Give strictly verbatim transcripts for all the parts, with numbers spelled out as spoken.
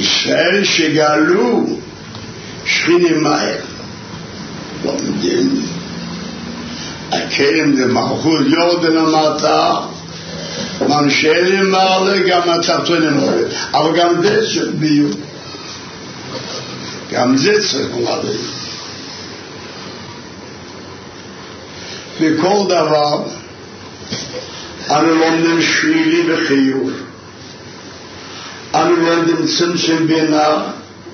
ישראל שגלו שכינים מהר לומדים הכלים דמלכות יורדן למטה מנשלים מעלה גם התחתונים מעלה אבל גם זה צריך ביום גם זה צריך מעלה וכל דבר אנו לומדים שלילי וחיוב אנו לומדים צמצום בינה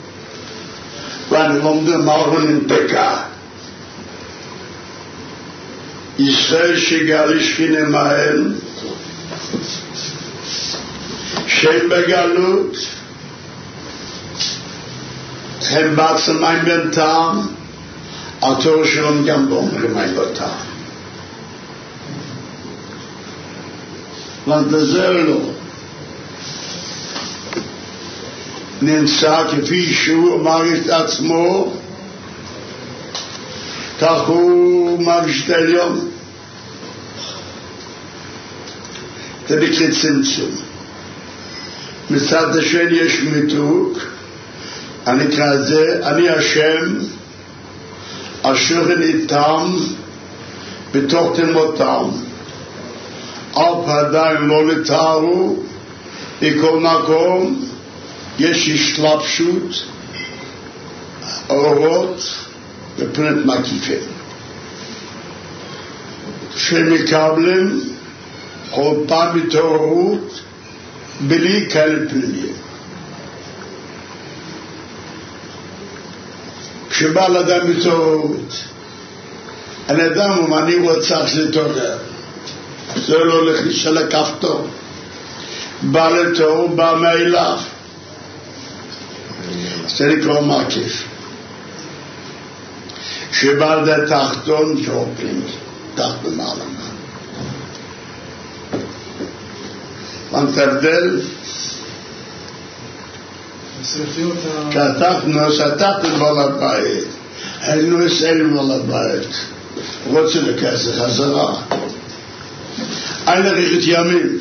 ואנו לומדים מלכות נתקה ישראל שגל שכינה מהם שהם בגלות הם בעצם אין בינתם התור שלהם גם לא אומרים אין בינתם לנתזר לו נמצא כפי שהוא מרגיש את עצמו כך הוא מרגיש את העליון זה בקרי צמצום מצד השני יש מיתוק אני אקרא את זה אני השם אשר איתם בתוך תלמותם אף עדיין לא נתארו בכל מקום יש השלפשות אורות בפנת מקיפים שמקבלים כל פעם התעוררות בלי כאלה פנימיים כשבא לאדם התעוררות אני אדם אומר אני רוצה להתעורר זה לא לחישה לכפתור בא לתור בא מאליו זה נקרא מקיף שבא זה תחתון שופלים תחת במעלה מנתרדל כתחנו שתחתן בול הבית היינו עשרים בול הבית רוצה לכסף חזרה אין לריחת ימים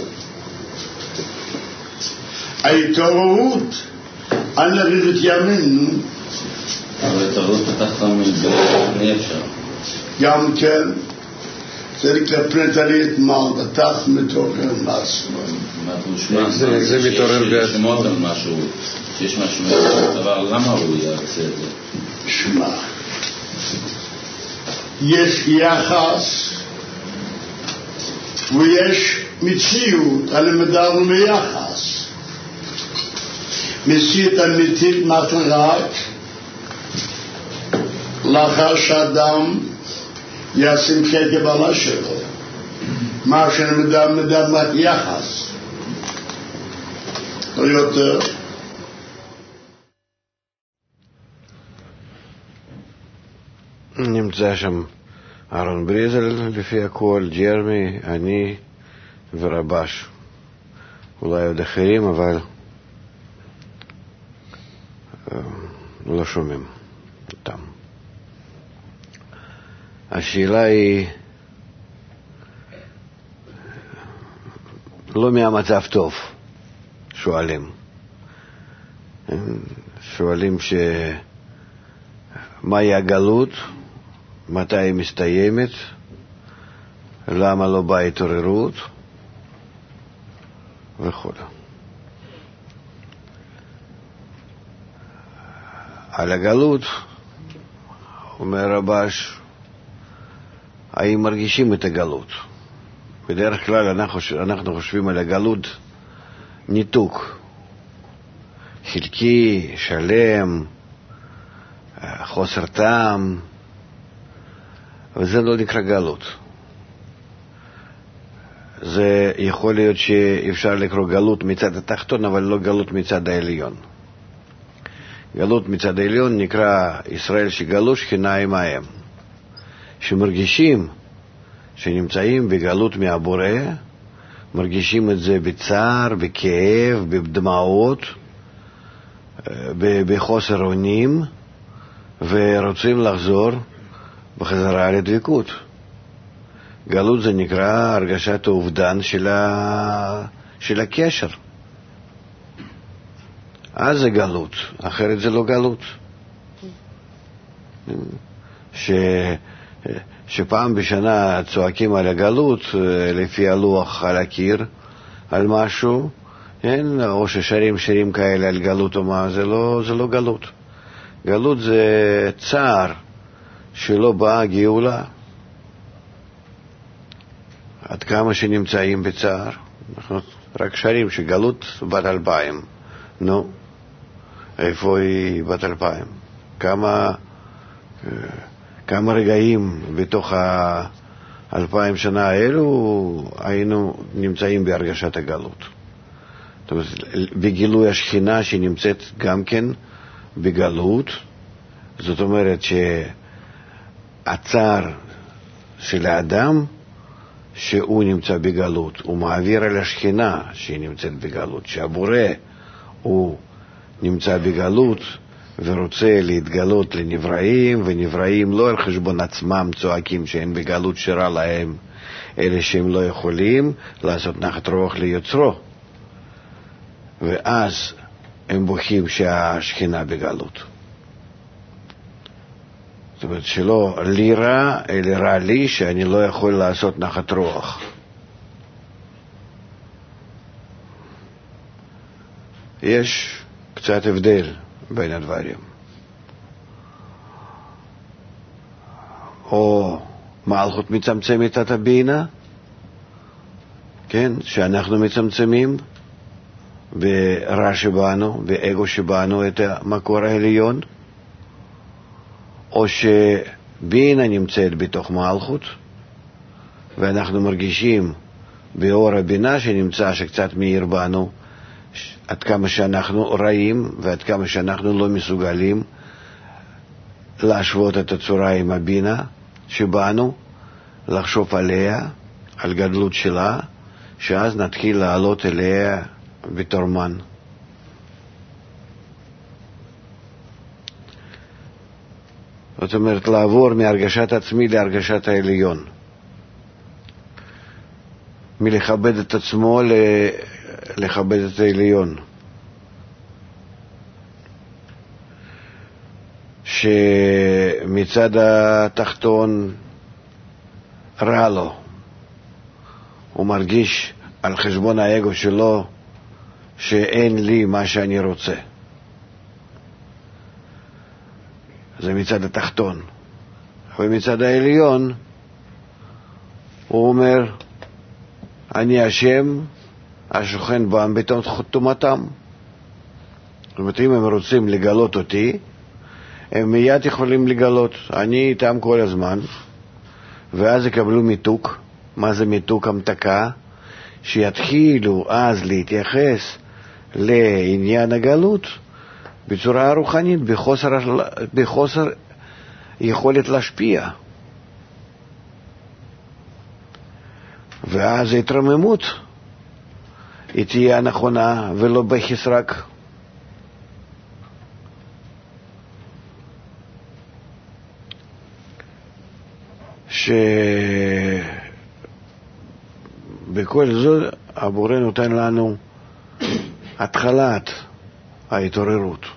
ההתעוררות אין לריחת ימים אבל התעוררות פתחת מי אפשר גם כן צריך לפרט עלי את מעל בתח מתעורר מעצמו זה מתעורר בעצמו על משהו שיש משהו אבל למה הוא יעשה את זה? שמע יש יחס ויש מציאות הלמדרנו מיחס מציאות אמיתית רק לאחר שאדם ישים כקבלה שלו מה שנמדם מדם רק יחס לא יותר נמצא שם אהרון בריזל לפי הכל, ג'רמי, אני ורבש אולי עוד אחרים אבל לא שומעים אותם השאלה היא לא מהמצב טוב שואלים שואלים שמהי הגלות מתי היא מסתיימת למה לא באה התעוררות וכו' על הגלות אומר רבש האם מרגישים את הגלות בדרך כלל אנחנו, אנחנו חושבים על הגלות ניתוק חלקי, שלם חוסר טעם וזה לא נקרא גלות זה יכול להיות שאפשר לקרוא גלות מצד התחתון אבל לא גלות מצד העליון גלות מצד העליון נקרא ישראל שגלו שכינה עמהם שמרגישים שנמצאים בגלות מהבורא מרגישים את זה בצער, בכאב, בדמעות בחוסר אונים ורוצים לחזור בחזרה לדבקות גלות זה נקרא הרגשת האובדן של, ה... של הקשר אז זה גלות, אחרת זה לא גלות. ש... שפעם בשנה צועקים על הגלות, לפי הלוח על הקיר, על משהו, כן? או ששרים שירים כאלה על גלות או מה, זה לא, זה לא גלות. גלות זה צער שלא באה גאולה. עד כמה שנמצאים בצער, אנחנו רק שרים שגלות בת אלפיים. נו, איפה היא בת אלפיים? כמה, כמה רגעים בתוך האלפיים שנה האלו היינו נמצאים בהרגשת הגלות. זאת אומרת, בגילוי השכינה שנמצאת גם כן בגלות, זאת אומרת שהצער של האדם שהוא נמצא בגלות, הוא מעביר על השכינה שהיא נמצאת בגלות, שהבורא הוא נמצא בגלות ורוצה להתגלות לנבראים, ונבראים לא על חשבון עצמם צועקים שאין בגלות שרע להם, אלה שהם לא יכולים לעשות נחת רוח ליוצרו, ואז הם בוכים שהשכינה בגלות. זאת אומרת שלא לי רע, אלא רע לי שאני לא יכול לעשות נחת רוח. יש קצת הבדל בין הדברים. או מלכות מצמצמת את הבינה, כן, שאנחנו מצמצמים ברע שבנו, באגו שבנו את המקור העליון, או שבינה נמצאת בתוך מלכות, ואנחנו מרגישים באור הבינה שנמצא שקצת מאיר בנו, עד כמה שאנחנו רעים ועד כמה שאנחנו לא מסוגלים להשוות את הצורה עם הבינה שבנו, לחשוב עליה, על גדלות שלה, שאז נתחיל לעלות אליה בתור מן. זאת אומרת, לעבור מהרגשת עצמי להרגשת העליון. מלכבד את עצמו לכבד את העליון. שמצד התחתון רע לו. הוא מרגיש על חשבון האגו שלו שאין לי מה שאני רוצה. זה מצד התחתון. ומצד העליון הוא אומר, אני השם השוכן בם בתום חתומתם. זאת אומרת, אם הם רוצים לגלות אותי, הם מיד יכולים לגלות. אני איתם כל הזמן, ואז יקבלו מיתוק. מה זה מיתוק? המתקה. שיתחילו אז להתייחס לעניין הגלות בצורה רוחנית, בחוסר, בחוסר יכולת להשפיע. ואז ההתרוממות היא תהיה הנכונה ולא בחסרק. שבכל זאת הבורא נותן לנו התחלת ההתעוררות,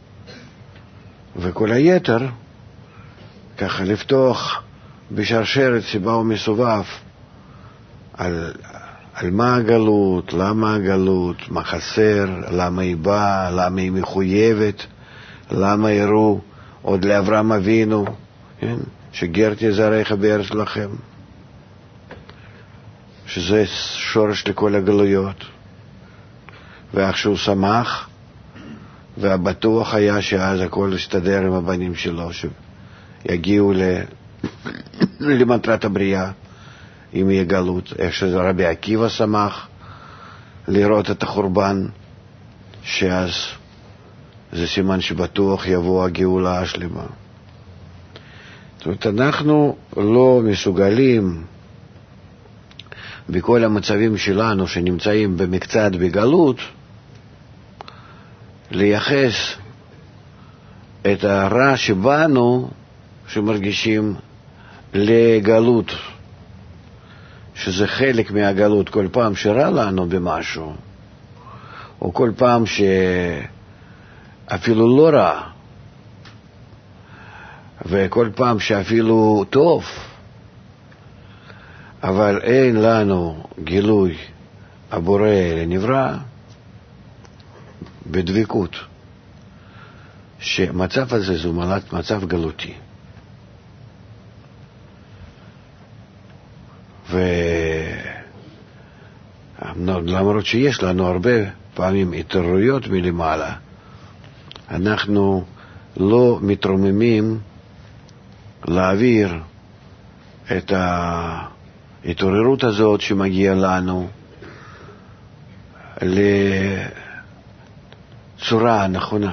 וכל היתר ככה לפתוח בשרשרת שבה הוא מסובב על, על מה הגלות, למה הגלות, מה חסר, למה היא באה, למה היא מחויבת, למה יראו עוד לאברהם אבינו, כן? שגרתי זרעיך בארץ לכם, שזה שורש לכל הגלויות. ואיך שהוא שמח, והבטוח היה שאז הכל יסתדר עם הבנים שלו, שיגיעו ל... למטרת הבריאה, אם יהיה גלות. איך שרבי עקיבא שמח לראות את החורבן, שאז זה סימן שבטוח יבוא הגאולה השלמה. זאת אומרת, אנחנו לא מסוגלים בכל המצבים שלנו שנמצאים במקצת בגלות לייחס את הרע שבנו שמרגישים לגלות, שזה חלק מהגלות. כל פעם שרע לנו במשהו, או כל פעם אפילו לא רע, וכל פעם שאפילו טוב, אבל אין לנו גילוי הבורא לנברא בדבקות, שמצב הזה זו מצב גלותי. ולמרות שיש לנו הרבה פעמים התעוררויות מלמעלה, אנחנו לא מתרוממים להעביר את ההתעוררות הזאת שמגיעה לנו לצורה נכונה,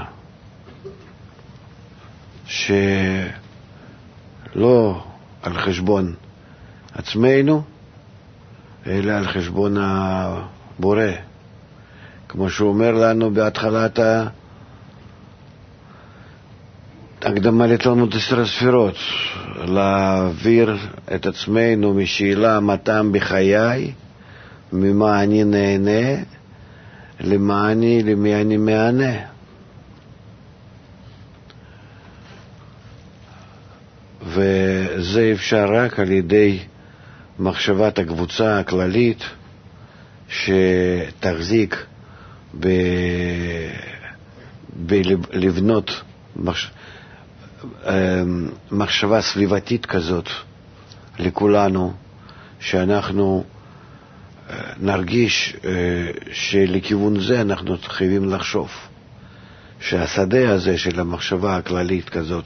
שלא על חשבון עצמנו, אלא על חשבון הבורא. כמו שהוא אומר לנו בהתחלת הקדמה לתלמוד עשר הספירות, להעביר את עצמנו משאלה מה טעם בחיי, ממה אני נהנה, למה אני, למי אני מענה. וזה אפשר רק על ידי מחשבת הקבוצה הכללית שתחזיק ב... בלבנות מחש... מחשבה סביבתית כזאת לכולנו, שאנחנו נרגיש שלכיוון זה אנחנו חייבים לחשוב, שהשדה הזה של המחשבה הכללית כזאת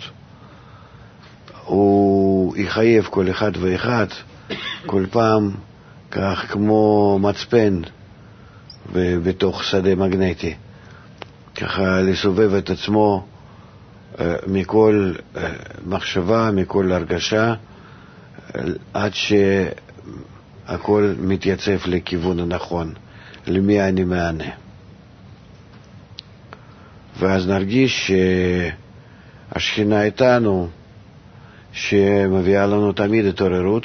הוא יחייב כל אחד ואחד כל פעם כך כמו מצפן בתוך שדה מגנטי, ככה לסובב את עצמו מכל מחשבה, מכל הרגשה, עד שהכל מתייצב לכיוון הנכון, למי אני מענה. ואז נרגיש שהשכינה איתנו, שמביאה לנו תמיד התעוררות,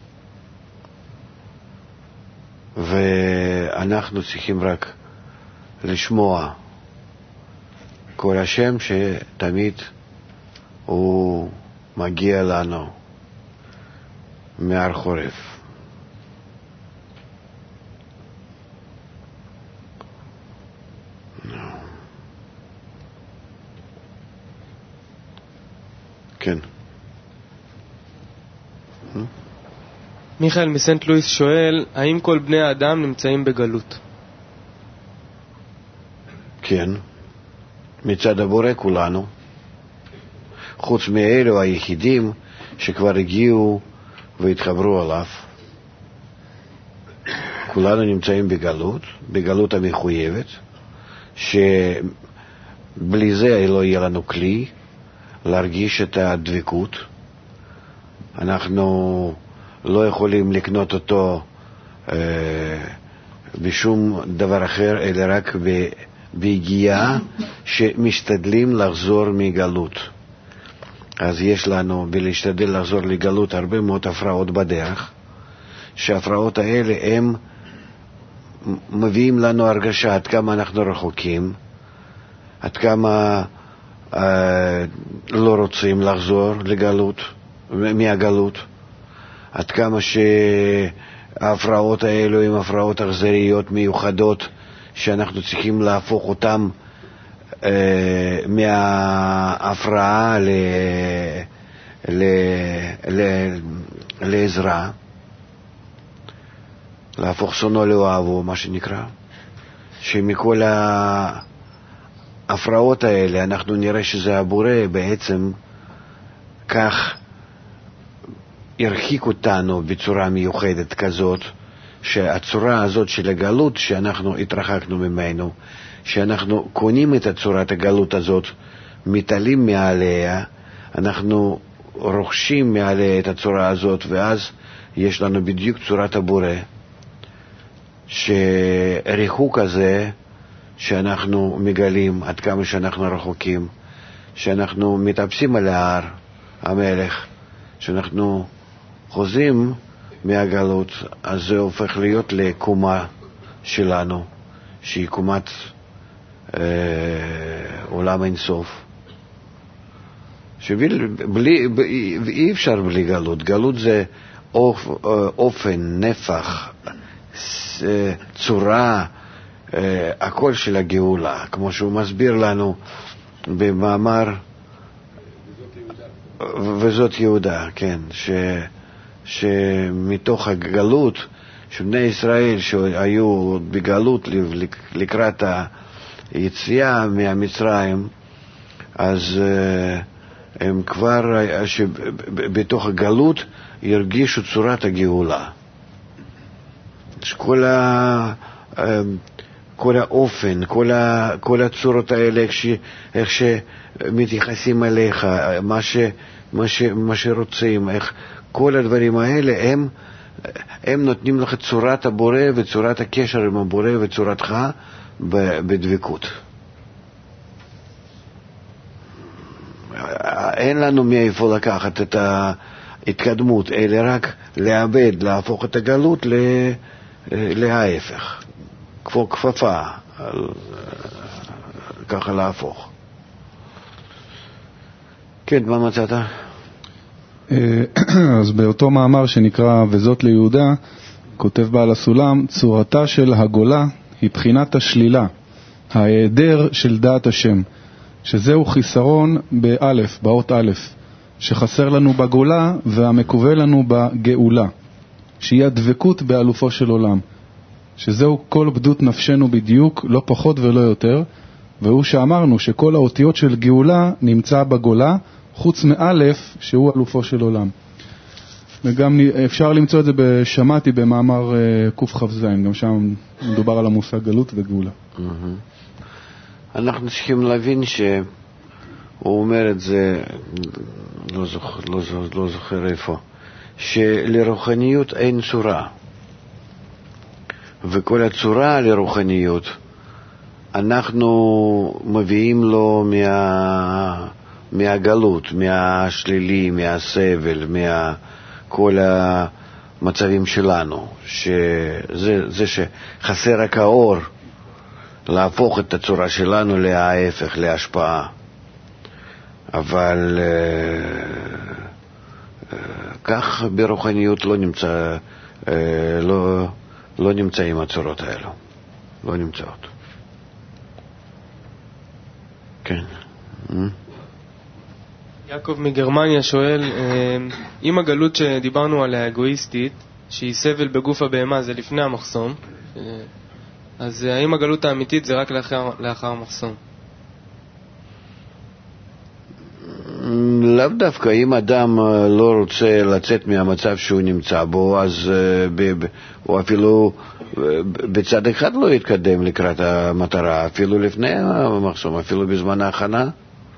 ואנחנו צריכים רק לשמוע כל השם שתמיד הוא מגיע לנו מהר חורף. כן. מיכאל מסנט לואיס שואל, האם כל בני האדם נמצאים בגלות? כן, מצד הבורא כולנו, חוץ מאלו היחידים שכבר הגיעו והתחברו עליו. כולנו נמצאים בגלות, בגלות המחויבת, שבלי זה לא יהיה לנו כלי להרגיש את הדבקות. אנחנו לא יכולים לקנות אותו אה, בשום דבר אחר, אלא רק ב, בהגיעה שמשתדלים לחזור מגלות. אז יש לנו בלהשתדל לחזור לגלות הרבה מאוד הפרעות בדרך, שההפרעות האלה הם מביאים לנו הרגשה עד כמה אנחנו רחוקים, עד כמה אה, לא רוצים לחזור לגלות, מהגלות, עד כמה שההפרעות האלו הן הפרעות אכזריות מיוחדות שאנחנו צריכים להפוך אותם אה, מההפרעה ל, ל, ל, לעזרה, להפוך שונו לאוהבו, מה שנקרא, שמכל ההפרעות האלה אנחנו נראה שזה הבורא בעצם כך הרחיק אותנו בצורה מיוחדת כזאת, שהצורה הזאת של הגלות שאנחנו התרחקנו ממנו, שאנחנו קונים את הצורת הגלות הזאת, מתעלים מעליה, אנחנו רוכשים מעליה את הצורה הזאת, ואז יש לנו בדיוק צורת הבורא, שהריחוק הזה שאנחנו מגלים עד כמה שאנחנו רחוקים, שאנחנו מתאפסים על ההר המלך, שאנחנו חוזים מהגלות, אז זה הופך להיות לקומה שלנו, שהיא קומת אה, עולם אינסוף, שבלי, אי אפשר בלי גלות. גלות זה אופ, אופן, נפח, צורה, הכל של הגאולה, כמו שהוא מסביר לנו במאמר וזאת יהודה, כן, ש, שמתוך הגלות שבני ישראל שהיו בגלות לקראת היציאה מהמצרים, אז הם כבר בתוך הגלות הרגישו צורת הגאולה. כל ה כל האופן, כל ה כל הצורות האלה, איך ש איך שמתייחסים אליך, מה ש מה ש מה שרוצים, איך כל הדברים האלה הם הם נותנים לך צורת הבורא וצורת הקשר עם הבורא וצורתך בדבקות. אין לנו מאיפה לקחת את ההתקדמות, אלא רק לאבד, להפוך את הגלות להפך, כמו כפפה, ככה להפוך. כן, מה מצאת? אז באותו מאמר שנקרא וזאת ליהודה, כותב בעל הסולם, צורתה של הגולה היא בחינת השלילה, ההיעדר של דעת השם, שזהו חיסרון באלף, באות א', שחסר לנו בגולה והמקווה לנו בגאולה, שהיא הדבקות באלופו של עולם, שזהו כל בדות נפשנו בדיוק, לא פחות ולא יותר, והוא שאמרנו שכל האותיות של גאולה נמצא בגולה, חוץ מאלף שהוא אלופו של עולם. וגם אפשר למצוא את זה בשמעתי במאמר קופ"כ"ז, גם שם מדובר על המושג גלות וגאולה. אנחנו צריכים להבין שהוא אומר את זה, לא זוכר, לא זוכר, לא זוכר איפה, שלרוחניות אין צורה, וכל הצורה לרוחניות אנחנו מביאים לו מה, מהגלות, מהשלילי, מהסבל, מכל המצבים שלנו, שזה זה שחסר רק האור להפוך את הצורה שלנו להפך, להשפעה. אבל כך ברוחניות לא נמצא, לא, לא נמצאים הצורות האלו, לא נמצאות. כן. יעקב מגרמניה שואל, אם הגלות שדיברנו עליה אגואיסטית, שהיא סבל בגוף הבהמה, זה לפני המחסום, אז האם הגלות האמיתית זה רק לאחר, לאחר מחסום? לאו דווקא. אם אדם לא רוצה לצאת מהמצב שהוא נמצא בו, אז הוא אפילו בצד אחד לא יתקדם לקראת המטרה, אפילו לפני המחסום, אפילו בזמן ההכנה.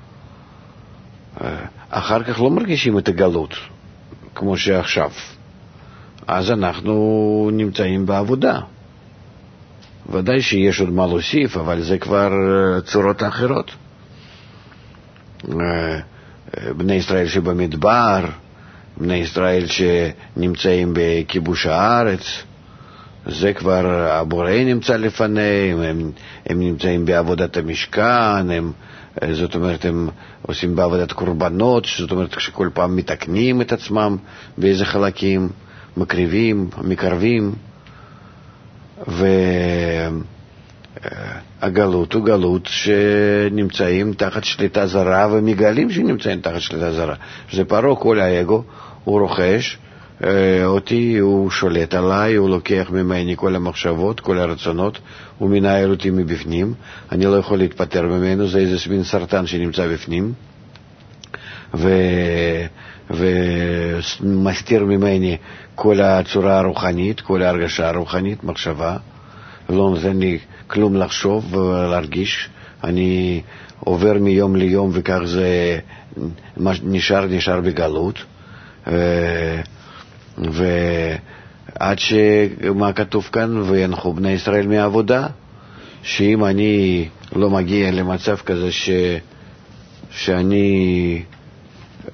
אחר כך לא מרגישים את הגלות כמו שעכשיו, אז אנחנו נמצאים בעבודה. ודאי שיש עוד מה להוסיף, אבל זה כבר צורות אחרות. בני ישראל שבמדבר, בני ישראל שנמצאים בכיבוש הארץ, זה כבר הבורא נמצא לפניהם, הם, הם נמצאים בעבודת המשכן, הם, זאת אומרת הם עושים בעבודת קורבנות, זאת אומרת שכל פעם מתקנים את עצמם באיזה חלקים, מקריבים, מקרבים, והגלות הוא גלות שנמצאים תחת שליטה זרה ומגלים שנמצאים תחת שליטה זרה. זה פרעה, כל האגו, הוא רוכש אותי, הוא שולט עליי, הוא לוקח ממני כל המחשבות, כל הרצונות, הוא מנהל אותי מבפנים, אני לא יכול להתפטר ממנו, זה איזה מין סרטן שנמצא בפנים, ו... ומסתיר ממני כל הצורה הרוחנית, כל ההרגשה הרוחנית, מחשבה, ולא נותן לי כלום לחשוב ולהרגיש. אני עובר מיום ליום וכך זה נשאר, נשאר בגלות. ועד שמה כתוב כאן, וינחו בני ישראל מעבודה, שאם אני לא מגיע למצב כזה ש... שאני אה,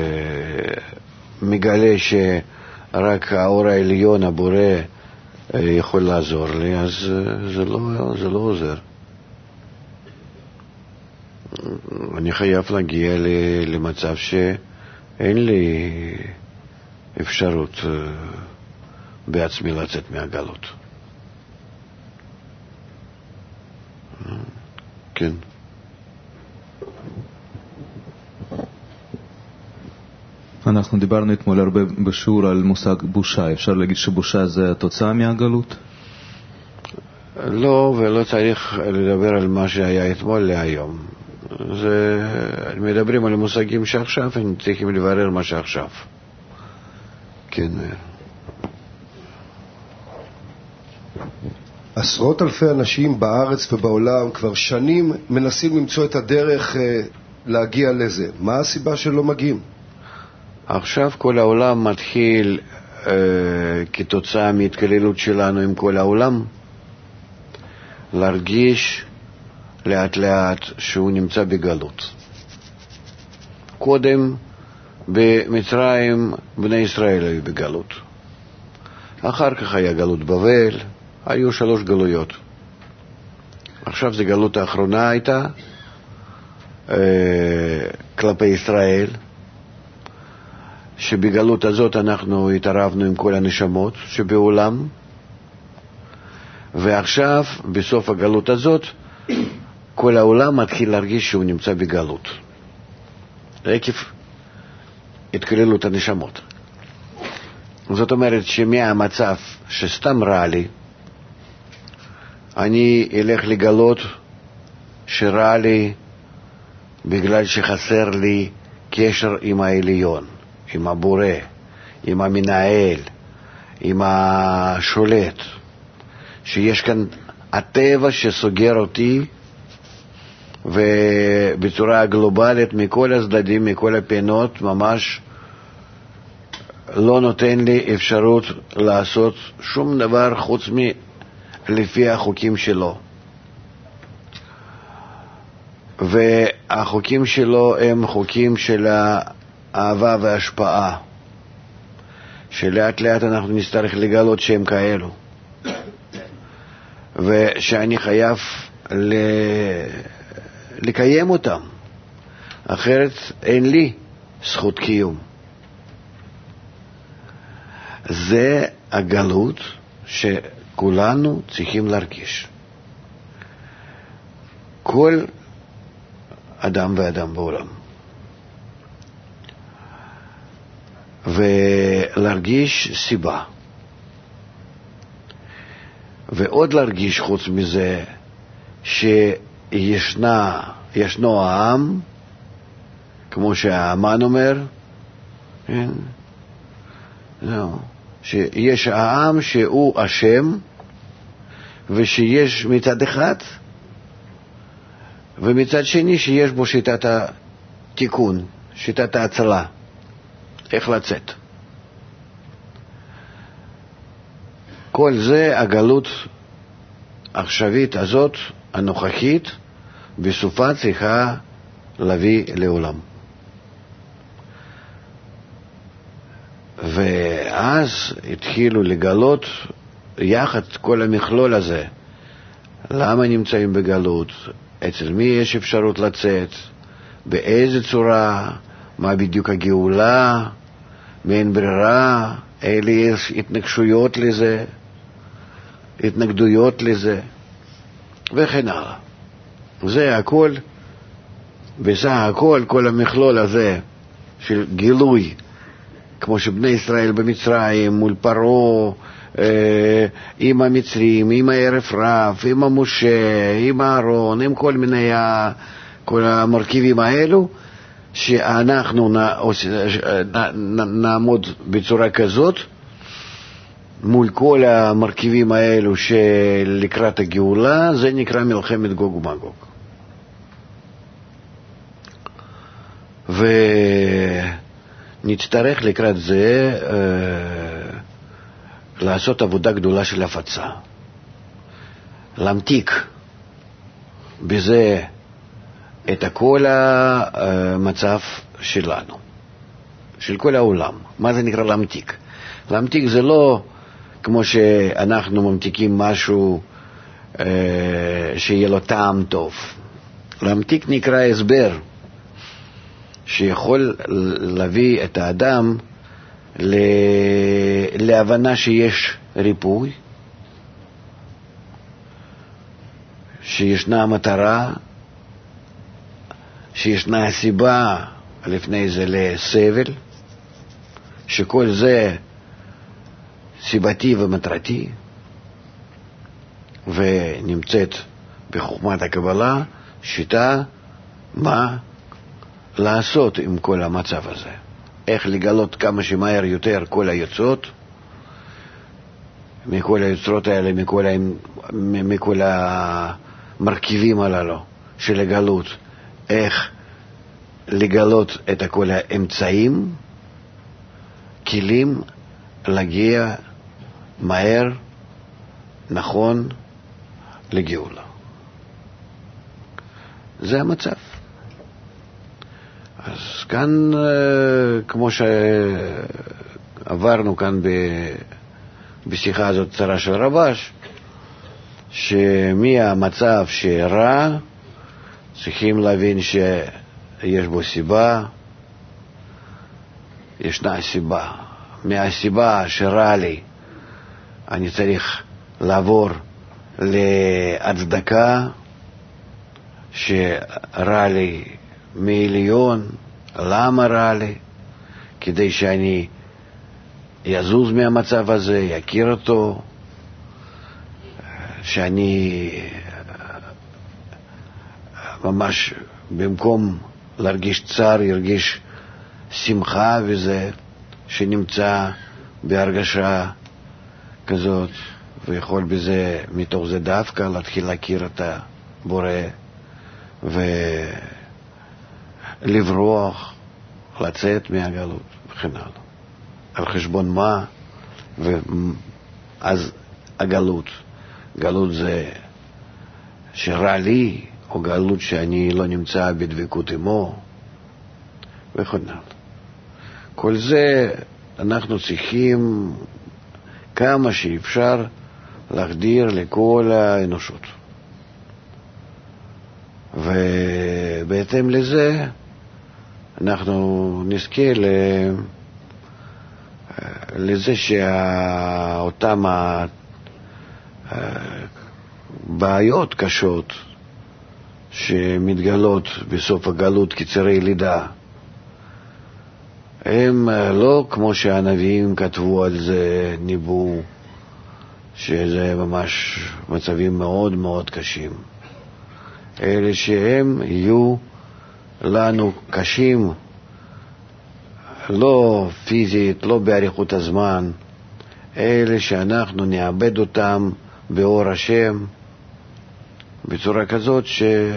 מגלה שרק האור העליון, הבורא, יכול לעזור לי, אז זה לא, זה לא עוזר. אני חייב להגיע למצב שאין לי אפשרות בעצמי לצאת מהגלות. כן. אנחנו דיברנו אתמול הרבה בשיעור על מושג בושה. אפשר להגיד שבושה זה התוצאה מהגלות? לא, ולא צריך לדבר על מה שהיה אתמול להיום. זה, מדברים על מושגים שעכשיו, הם צריכים לברר מה שעכשיו. כן. עשרות אלפי אנשים בארץ ובעולם כבר שנים מנסים למצוא את הדרך להגיע לזה. מה הסיבה שלא מגיעים? עכשיו כל העולם מתחיל אה, כתוצאה מהתקללות שלנו עם כל העולם להרגיש לאט לאט שהוא נמצא בגלות. קודם במצרים בני ישראל היו בגלות, אחר כך היה גלות בבל, היו שלוש גלויות. עכשיו זה גלות האחרונה הייתה אה, כלפי ישראל, שבגלות הזאת אנחנו התערבנו עם כל הנשמות שבעולם, ועכשיו בסוף הגלות הזאת כל העולם מתחיל להרגיש שהוא נמצא בגלות עקב התקללות הנשמות. זאת אומרת שמהמצב שסתם רע לי אני אלך לגלות שרע לי בגלל שחסר לי קשר עם העליון, עם הבורא, עם המנהל, עם השולט, שיש כאן הטבע שסוגר אותי ובצורה גלובלית מכל הצדדים, מכל הפינות, ממש לא נותן לי אפשרות לעשות שום דבר חוץ מלפי החוקים שלו. והחוקים שלו הם חוקים של האהבה וההשפעה, שלאט לאט אנחנו נצטרך לגלות שהם כאלו, ושאני חייב ל... לקיים אותם, אחרת אין לי זכות קיום. זה הגלות שכולנו צריכים להרגיש, כל אדם ואדם בעולם, ולהרגיש סיבה, ועוד להרגיש חוץ מזה שישנה ישנו העם, כמו שהאמן אומר, כן? לא. שיש העם שהוא השם, ושיש מצד אחד ומצד שני שיש בו שיטת התיקון, שיטת ההצלה, איך לצאת. כל זה הגלות העכשווית הזאת, הנוכחית, בסופה צריכה להביא לעולם. ואז התחילו לגלות יחד כל המכלול הזה, למה נמצאים בגלות, אצל מי יש אפשרות לצאת, באיזה צורה, מה בדיוק הגאולה, מאין ברירה, אלה יש התנגשויות לזה, התנגדויות לזה, וכן הלאה. זה הכל, בסך הכל, כל המכלול הזה של גילוי, כמו שבני ישראל במצרים, מול פרעה, אה, עם המצרים, עם הערף רב, עם המשה, עם הארון, עם כל מיני ה, כל המרכיבים האלו, שאנחנו נ, נ, נעמוד בצורה כזאת, מול כל המרכיבים האלו של לקראת הגאולה, זה נקרא מלחמת גוג ומגוג. ונצטרך לקראת זה אה, לעשות עבודה גדולה של הפצה, להמתיק בזה את כל המצב שלנו, של כל העולם. מה זה נקרא להמתיק? להמתיק זה לא כמו שאנחנו ממתיקים משהו אה, שיהיה לו טעם טוב. להמתיק נקרא הסבר שיכול להביא את האדם להבנה שיש ריפוי, שישנה מטרה, שישנה הסיבה לפני זה לסבל, שכל זה סיבתי ומטרתי, ונמצאת בחוכמת הקבלה שיטה מה לעשות עם כל המצב הזה, איך לגלות כמה שמהר יותר כל היוצרות, מכל היוצרות האלה, מכל, מכל המרכיבים הללו של הגלות, איך לגלות את כל האמצעים, כלים להגיע מהר, נכון, לגאולה. זה המצב. אז כאן, כמו שעברנו כאן בשיחה הזאת צרה של רבש, שמהמצב שרע צריכים להבין שיש בו סיבה, ישנה סיבה. מהסיבה שרע לי אני צריך לעבור להצדקה, שרע לי מיליון, למה רע לי? כדי שאני יזוז מהמצב הזה, יכיר אותו, שאני ממש במקום להרגיש צער ירגיש שמחה, וזה שנמצא בהרגשה כזאת, ויכול בזה, מתוך זה דווקא להתחיל להכיר את הבורא ולברוח, לצאת מהגלות וכן הלאה. על חשבון מה? ואז הגלות, גלות זה שרע לי, או גלות שאני לא נמצא בדבקות עמו וכן הלאה. כל זה אנחנו צריכים כמה שאפשר להחדיר לכל האנושות, ובהתאם לזה אנחנו נזכה לזה שאותם הבעיות קשות שמתגלות בסוף הגלות כצירי לידה, הם לא כמו שהנביאים כתבו על זה, ניבאו שזה ממש מצבים מאוד מאוד קשים, אלה שהם יהיו לנו קשים, לא פיזית, לא באריכות הזמן, אלה שאנחנו נאבד אותם באור השם בצורה כזאת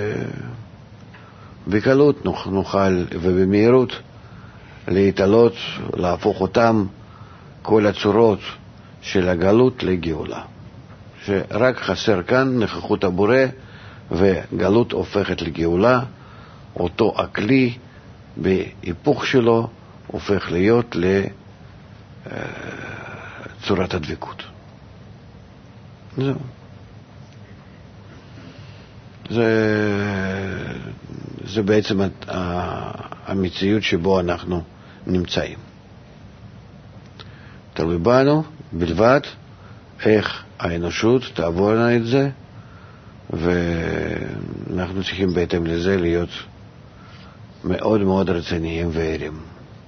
שבקלות נוכל ובמהירות להתעלות, להפוך אותם כל הצורות של הגלות לגאולה, שרק חסר כאן נוכחות הבורא, וגלות הופכת לגאולה. אותו הכלי בהיפוך שלו הופך להיות לצורת הדבקות. זהו. זה, זה בעצם המציאות שבו אנחנו נמצאים. תלוי בנו בלבד איך האנושות תעבור את זה, ואנחנו צריכים בהתאם לזה להיות מאוד מאוד רציניים וערים.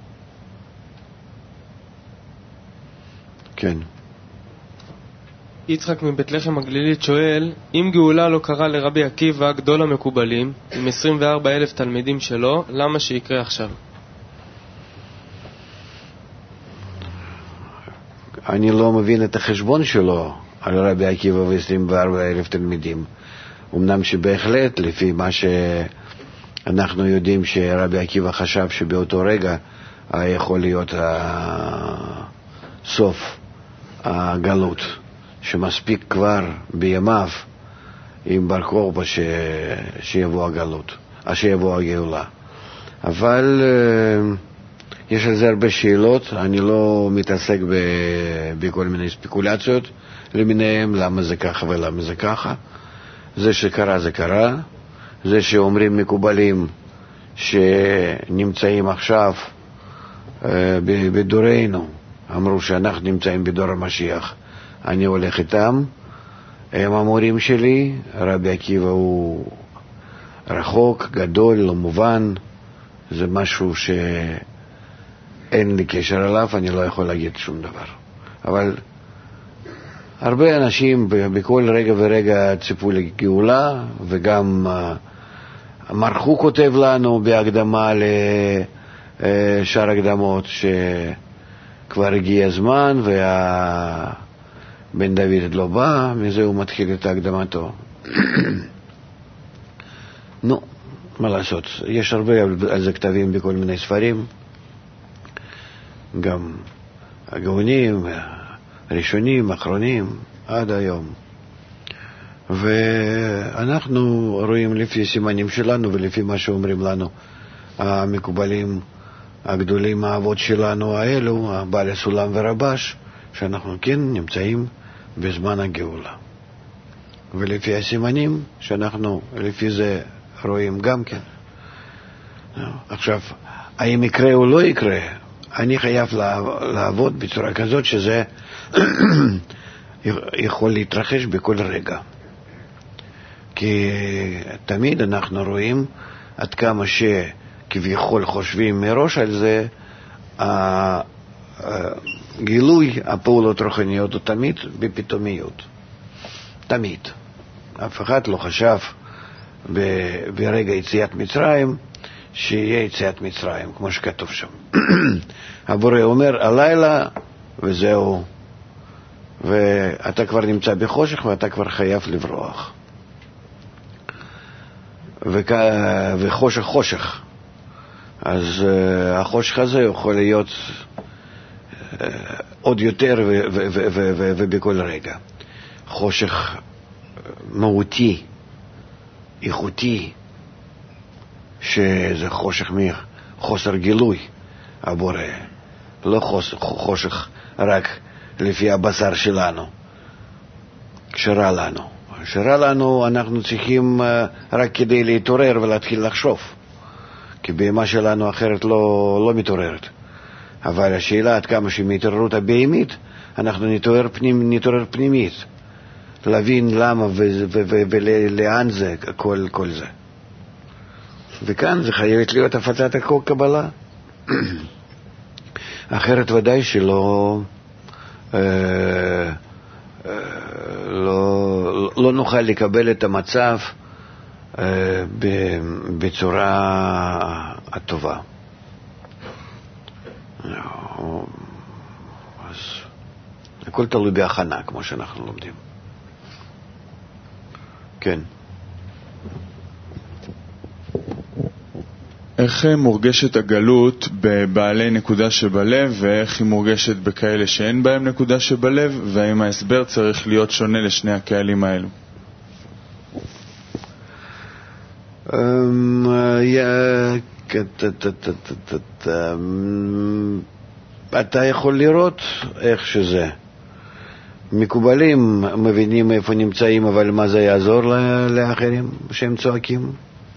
כן. יצחק מבית לחם הגלילית שואל, אם גאולה לא קרה לרבי עקיבא גדול המקובלים עם עשרים וארבעה אלף תלמידים שלו, למה שיקרה עכשיו? אני לא מבין את החשבון שלו על רבי עקיבא ו-עשרים וארבעה אלף תלמידים. אמנם שבהחלט לפי מה שאנחנו יודעים שרבי עקיבא חשב שבאותו רגע יכול להיות סוף הגלות, שמספיק כבר בימיו עם בר כוכבא ש... שיבוא הגלות, שיבוא הגאולה. אבל יש על זה הרבה שאלות, אני לא מתעסק ב... בכל מיני ספקולציות למיניהם, למה זה ככה ולמה זה ככה. זה שקרה זה קרה, זה שאומרים מקובלים שנמצאים עכשיו בדורנו, אמרו שאנחנו נמצאים בדור המשיח, אני הולך איתם, הם המורים שלי. רבי עקיבא הוא רחוק, גדול, לא מובן, זה משהו שאין לי קשר אליו, אני לא יכול להגיד שום דבר. אבל הרבה אנשים בכל רגע ורגע ציפו לגאולה, וגם מרחו כותב לנו בהקדמה לשאר הקדמות שכבר הגיע הזמן והבן דוד לא בא, מזה הוא מתחיל את הקדמתו. נו, מה לעשות, יש הרבה על זה כתבים בכל מיני ספרים, גם הגאונים, ראשונים, אחרונים, עד היום. ואנחנו רואים לפי סימנים שלנו ולפי מה שאומרים לנו המקובלים הגדולים, האבות שלנו האלו, בעל הסולם ורבש, שאנחנו כן נמצאים בזמן הגאולה. ולפי הסימנים שאנחנו לפי זה רואים גם כן. עכשיו, האם יקרה או לא יקרה, אני חייב לעבוד בצורה כזאת שזה יכול להתרחש בכל רגע. כי תמיד אנחנו רואים עד כמה שכביכול חושבים מראש על זה, גילוי הפעולות רוחניות הוא תמיד בפתאומיות. תמיד. אף אחד לא חשב ברגע יציאת מצרים שיהיה יציאת מצרים, כמו שכתוב שם. הבורא אומר, הלילה וזהו, ואתה כבר נמצא בחושך ואתה כבר חייב לברוח. וכ... וחושך חושך. אז uh, החושך הזה יכול להיות uh, עוד יותר ו- ו- ו- ו- ו- ובכל רגע. חושך מהותי, איכותי, שזה חושך מחוסר גילוי הבורא, לא חושך, חושך רק לפי הבשר שלנו, כשרע לנו. כשרע לנו אנחנו צריכים רק כדי להתעורר ולהתחיל לחשוב, כי בהמה שלנו אחרת לא, לא מתעוררת. אבל השאלה עד כמה שמהתעוררות הבהמית אנחנו נתעורר, פנימ, נתעורר פנימית, להבין למה ולאן זה כל, כל זה. וכאן זה חייבת להיות הפצת הקבלה. אחרת ודאי שלא אה, אה, לא, לא נוכל לקבל את המצב אה, בצורה הטובה. אז הכל תלוי בהכנה, כמו שאנחנו לומדים. כן. איך מורגשת הגלות בבעלי נקודה שבלב, ואיך היא מורגשת בכאלה שאין בהם נקודה שבלב, והאם ההסבר צריך להיות שונה לשני הקהלים האלו? אתה יכול לראות איך שזה. מקובלים מבינים איפה נמצאים, אבל מה זה יעזור לאחרים שהם צועקים?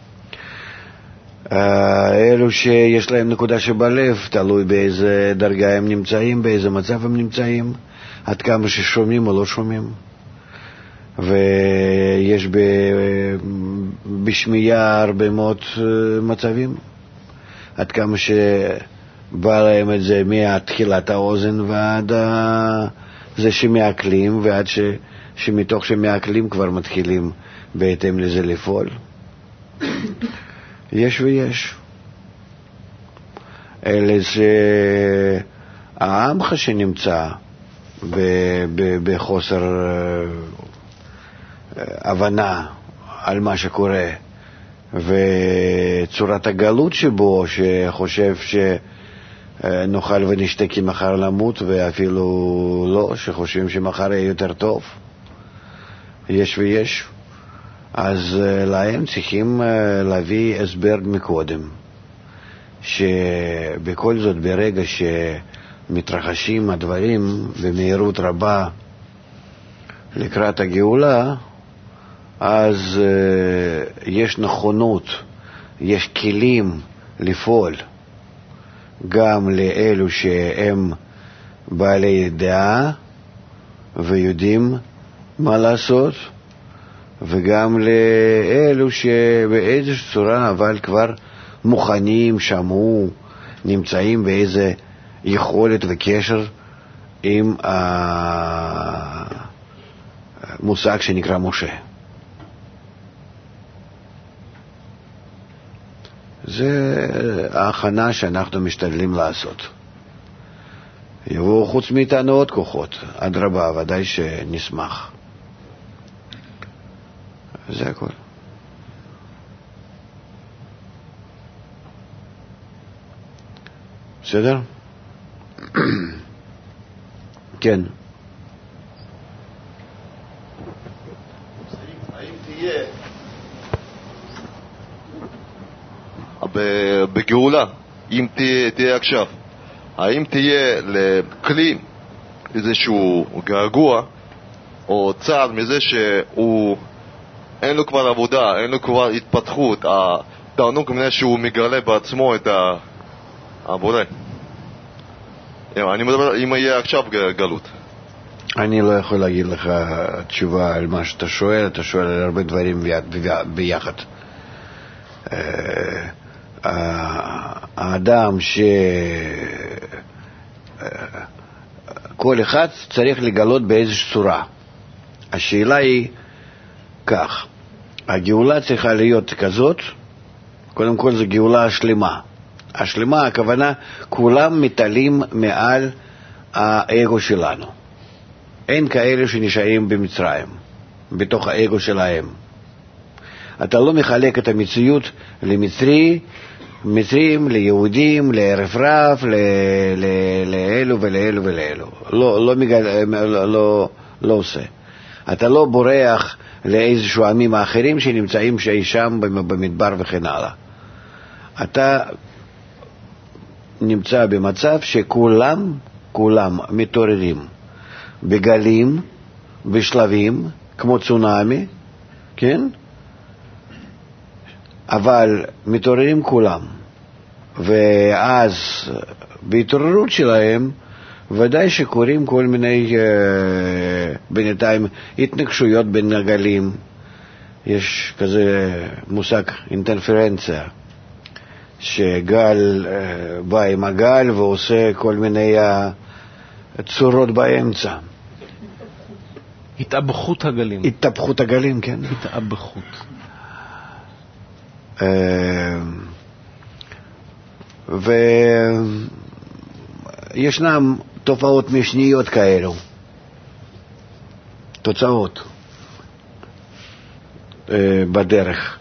אלו שיש להם נקודה שבלב, תלוי באיזה דרגה הם נמצאים, באיזה מצב הם נמצאים, עד כמה ששומעים או לא שומעים. ויש בשמיעה הרבה מאוד מצבים, עד כמה שבא להם את זה מתחילת האוזן ועד זה שמעכלים, ועד ש, שמתוך שמעכלים כבר מתחילים בהתאם לזה לפעול. יש ויש. אלה שהעמך שנמצא בחוסר הבנה על מה שקורה, וצורת הגלות שבו, שחושב שנוכל ונשתקי מחר למות, ואפילו לא, שחושבים שמחר יהיה יותר טוב. יש ויש. אז להם צריכים להביא הסבר מקודם, שבכל זאת ברגע שמתרחשים הדברים במהירות רבה לקראת הגאולה, אז יש נכונות, יש כלים לפעול גם לאלו שהם בעלי דעה ויודעים מה לעשות, וגם לאלו שבאיזושהי צורה אבל כבר מוכנים, שמעו, נמצאים באיזה יכולת וקשר עם המושג שנקרא משה. זה ההכנה שאנחנו משתדלים לעשות. יבואו חוץ מאיתנו עוד כוחות, אדרבה, ודאי שנשמח. זה הכל. בסדר? כן. האם תהיה בגאולה, אם תהיה עכשיו, האם תהיה לכלי איזשהו געגוע או צעד מזה שהוא אין לו כבר עבודה, אין לו כבר התפתחות, התענוג מזה שהוא מגלה בעצמו את הבורא? אני מדבר אם יהיה עכשיו גלות. אני לא יכול להגיד לך תשובה על מה שאתה שואל, אתה שואל על הרבה דברים ביחד. האדם ש... כל אחד צריך לגלות באיזושהי צורה. השאלה היא כך, הגאולה צריכה להיות כזאת, קודם כל זו גאולה השלמה. השלמה, הכוונה, כולם מתעלים מעל האגו שלנו. אין כאלה שנשארים במצרים, בתוך האגו שלהם. אתה לא מחלק את המציאות למצרי, מצרים, ליהודים, לרפרף, לאלו ולאלו ולאלו. לא, לא, מגל, לא, לא, לא עושה. אתה לא בורח לאיזשהו עמים האחרים שנמצאים שהי שם במדבר וכן הלאה. אתה נמצא במצב שכולם, כולם מתעוררים בגלים, בשלבים, כמו צונאמי, כן? אבל מתעוררים כולם, ואז בהתעוררות שלהם ודאי שקורים כל מיני uh, בינתיים התנגשויות בין הגלים. יש כזה מושג אינטרפרנציה, שגל uh, בא עם הגל ועושה כל מיני uh, צורות באמצע. התאבכות הגלים. התאבכות הגלים, כן. התאבכות. וישנם תופעות משניות כאלו, תוצאות בדרך.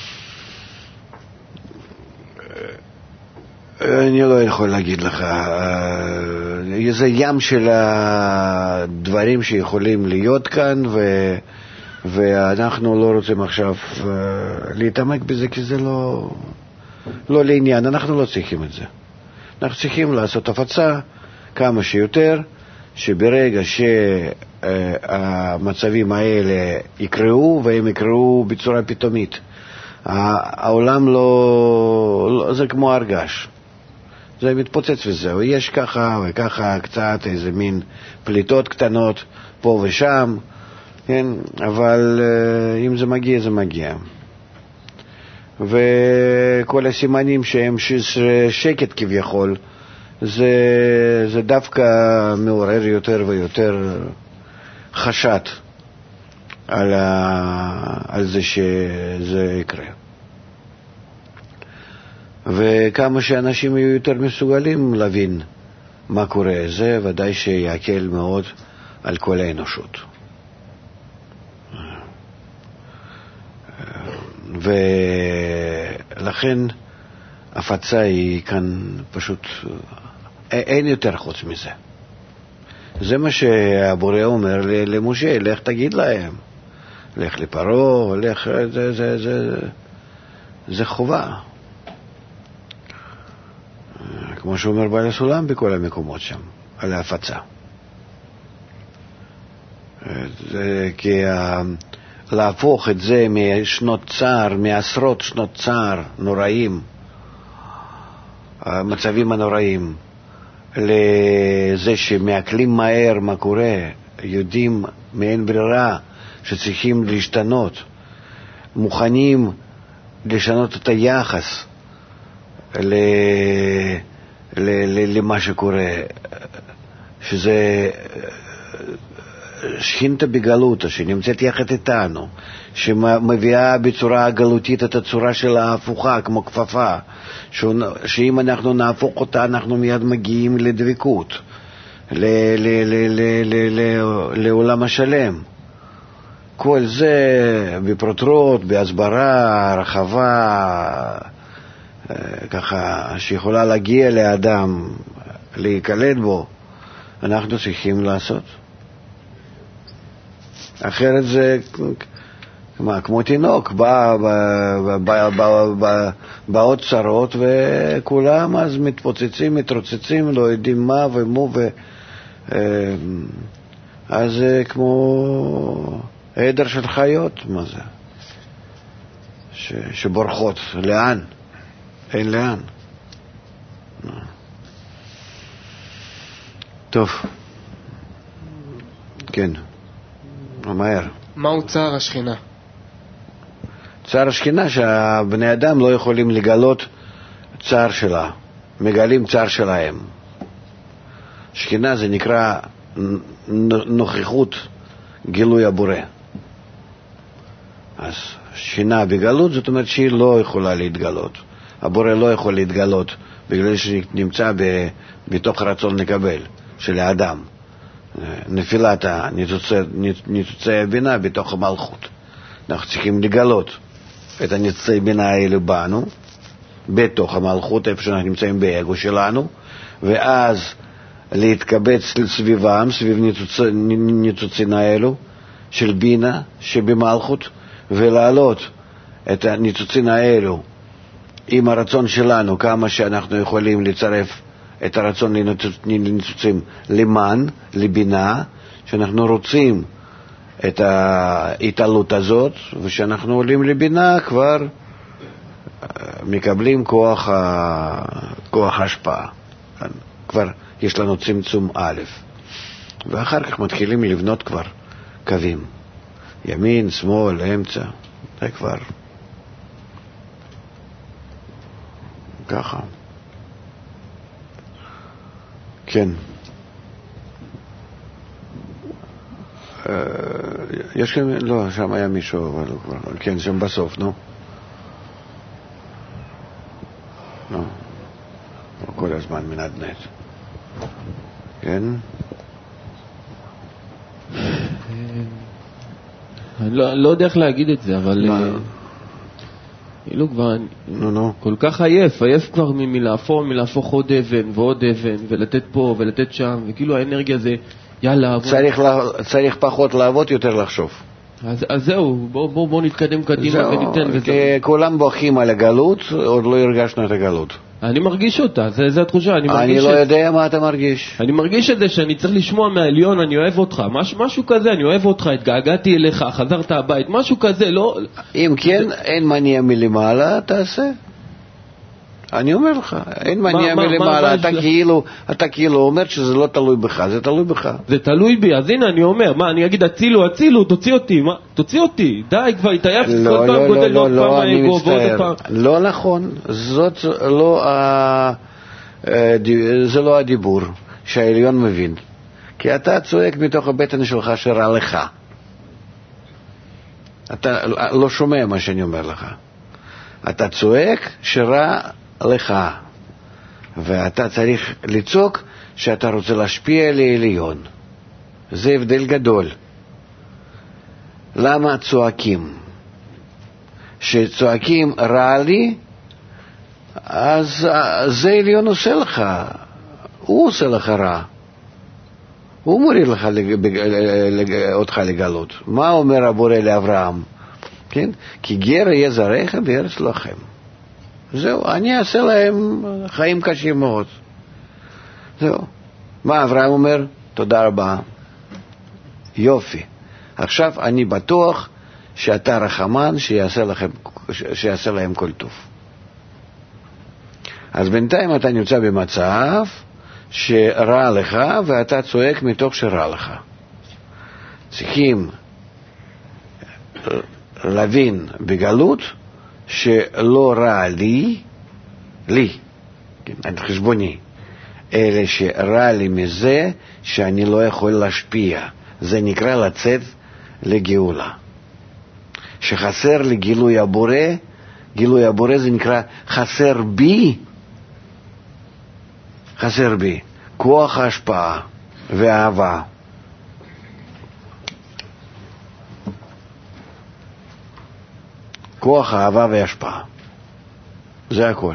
אני לא יכול להגיד לך, זה ים של הדברים שיכולים להיות כאן, ו... ואנחנו לא רוצים עכשיו uh, להתעמק בזה, כי זה לא, לא לעניין, אנחנו לא צריכים את זה. אנחנו צריכים לעשות הפצה כמה שיותר, שברגע שהמצבים האלה יקראו, והם יקראו בצורה פתאומית. העולם לא, לא, זה כמו הרגש. זה מתפוצץ וזהו. יש ככה וככה קצת איזה מין פליטות קטנות פה ושם, כן, אבל uh, אם זה מגיע, זה מגיע. וכל הסימנים שהם ש- שקט כביכול, זה, זה דווקא מעורר יותר ויותר חשד על, ה, על זה שזה יקרה. וכמה שאנשים יהיו יותר מסוגלים להבין מה קורה, זה ודאי שיקל מאוד על כל האנושות. ולכן הפצה היא כאן פשוט, אין יותר חוץ מזה. זה מה שהבורא אומר למשה, לך תגיד להם, לך לפרעה, לך, זה, זה, זה, זה חובה. כמו שאומר בעל הסולם בכל המקומות שם, על ההפצה. זה כי להפוך את זה משנות צער, מעשרות שנות צער נוראים, המצבים הנוראים, לזה שמעכלים מהר מה קורה, יודעים מאין ברירה שצריכים להשתנות, מוכנים לשנות את היחס ל... ל... ל... למה שקורה, שזה שכינתה בגלות שנמצאת יחד איתנו, שמביאה בצורה גלותית את הצורה של ההפוכה כמו כפפה, שאם אנחנו נהפוך אותה אנחנו מיד מגיעים לדבקות, ל... ל... ל... ל... ל... לעולם השלם. כל זה בפרוטרוט, בהסברה רחבה, ככה שיכולה להגיע לאדם, להיקלט בו, אנחנו צריכים לעשות. אחרת זה מה, כמו תינוק, בא, בא, בא, בא, בא, באות צרות וכולם אז מתפוצצים, מתרוצצים, לא יודעים מה ומו, ו... אז זה כמו עדר של חיות, מה זה? ש... שבורחות, לאן? אין לאן. טוב. כן. מהר. מהו צער השכינה? צער השכינה שהבני אדם לא יכולים לגלות צער שלה, מגלים צער שלהם. שכינה זה נקרא נוכחות גילוי הבורא. אז שכינה בגלות זאת אומרת שהיא לא יכולה להתגלות. הבורא לא יכול להתגלות בגלל שנמצא ב, בתוך רצון לקבל של האדם. נפילת ניצוצי הבינה בתוך המלכות. אנחנו צריכים לגלות את הניצוצי בינה האלה בנו, בתוך המלכות, איפה שאנחנו נמצאים באגו שלנו, ואז להתקבץ סביבם, סביב ניצוצים האלו של בינה שבמלכות, ולהעלות את הניצוצים האלו עם הרצון שלנו, כמה שאנחנו יכולים לצרף את הרצון לניצוצים למען, לבינה, שאנחנו רוצים את ההתעלות הזאת, ושאנחנו עולים לבינה כבר מקבלים כוח, כוח השפעה. כבר יש לנו צמצום א', ואחר כך מתחילים לבנות כבר קווים. ימין, שמאל, אמצע, זה כבר ככה. כן. יש כאן, לא, שם היה מישהו, אבל כבר, כן, שם בסוף, נו. נו. כל הזמן מנדנד. כן? אני לא יודע איך להגיד את זה, אבל כאילו כבר כל כך עייף, עייף כבר מלהפוך, מלהפוך עוד אבן ועוד אבן, ולתת פה ולתת שם, וכאילו האנרגיה זה, יאללה. צריך פחות לעבוד, יותר לחשוב. אז זהו, בואו נתקדם קדימה וניתן. כולם בוכים על הגלות, עוד לא הרגשנו את הגלות. אני מרגיש אותה, זו התחושה. אני לא יודע מה אתה מרגיש. אני מרגיש את זה שאני צריך לשמוע מהעליון, אני אוהב אותך, משהו כזה, אני אוהב אותך, התגעגעתי אליך, חזרת הבית, משהו כזה, לא... אם כן, אין מניע מלמעלה, תעשה. אני אומר לך, אין מניע מלמעלה, אתה כאילו, אתה כאילו אומר שזה לא תלוי בך, זה תלוי בך. זה תלוי בי, אז הנה אני אומר, מה, אני אגיד, הצילו, הצילו, תוציא אותי, מה, תוציא אותי, די, כבר התעייף, כל פעם גודל עוד פעם האגו, ועוד פעם. לא נכון, זאת לא, זה לא הדיבור שהעליון מבין, כי אתה צועק מתוך הבטן שלך שרע לך. אתה לא שומע מה שאני אומר לך. אתה צועק שרע לך, ואתה צריך לצעוק שאתה רוצה להשפיע על העליון. זה הבדל גדול. למה צועקים? שצועקים רע לי, אז זה עליון עושה לך, הוא עושה לך רע, הוא מוריד לך אותך לגלות. מה אומר הבורא לאברהם? כן? כי גר יהיה זרעך בארץ לכם. זהו, אני אעשה להם חיים קשים מאוד. זהו. מה אברהם אומר? תודה רבה. יופי. עכשיו אני בטוח שאתה רחמן שיעשה לכם, שיעשה להם כל טוב. אז בינתיים אתה נמצא במצב שרע לך ואתה צועק מתוך שרע לך. צריכים להבין בגלות שלא רע לי, לי, על חשבוני, אלא שרע לי מזה שאני לא יכול להשפיע. זה נקרא לצאת לגאולה. שחסר לי גילוי הבורא, גילוי הבורא זה נקרא חסר בי, חסר בי כוח ההשפעה והאהבה. כוח האהבה וההשפעה. זה הכל.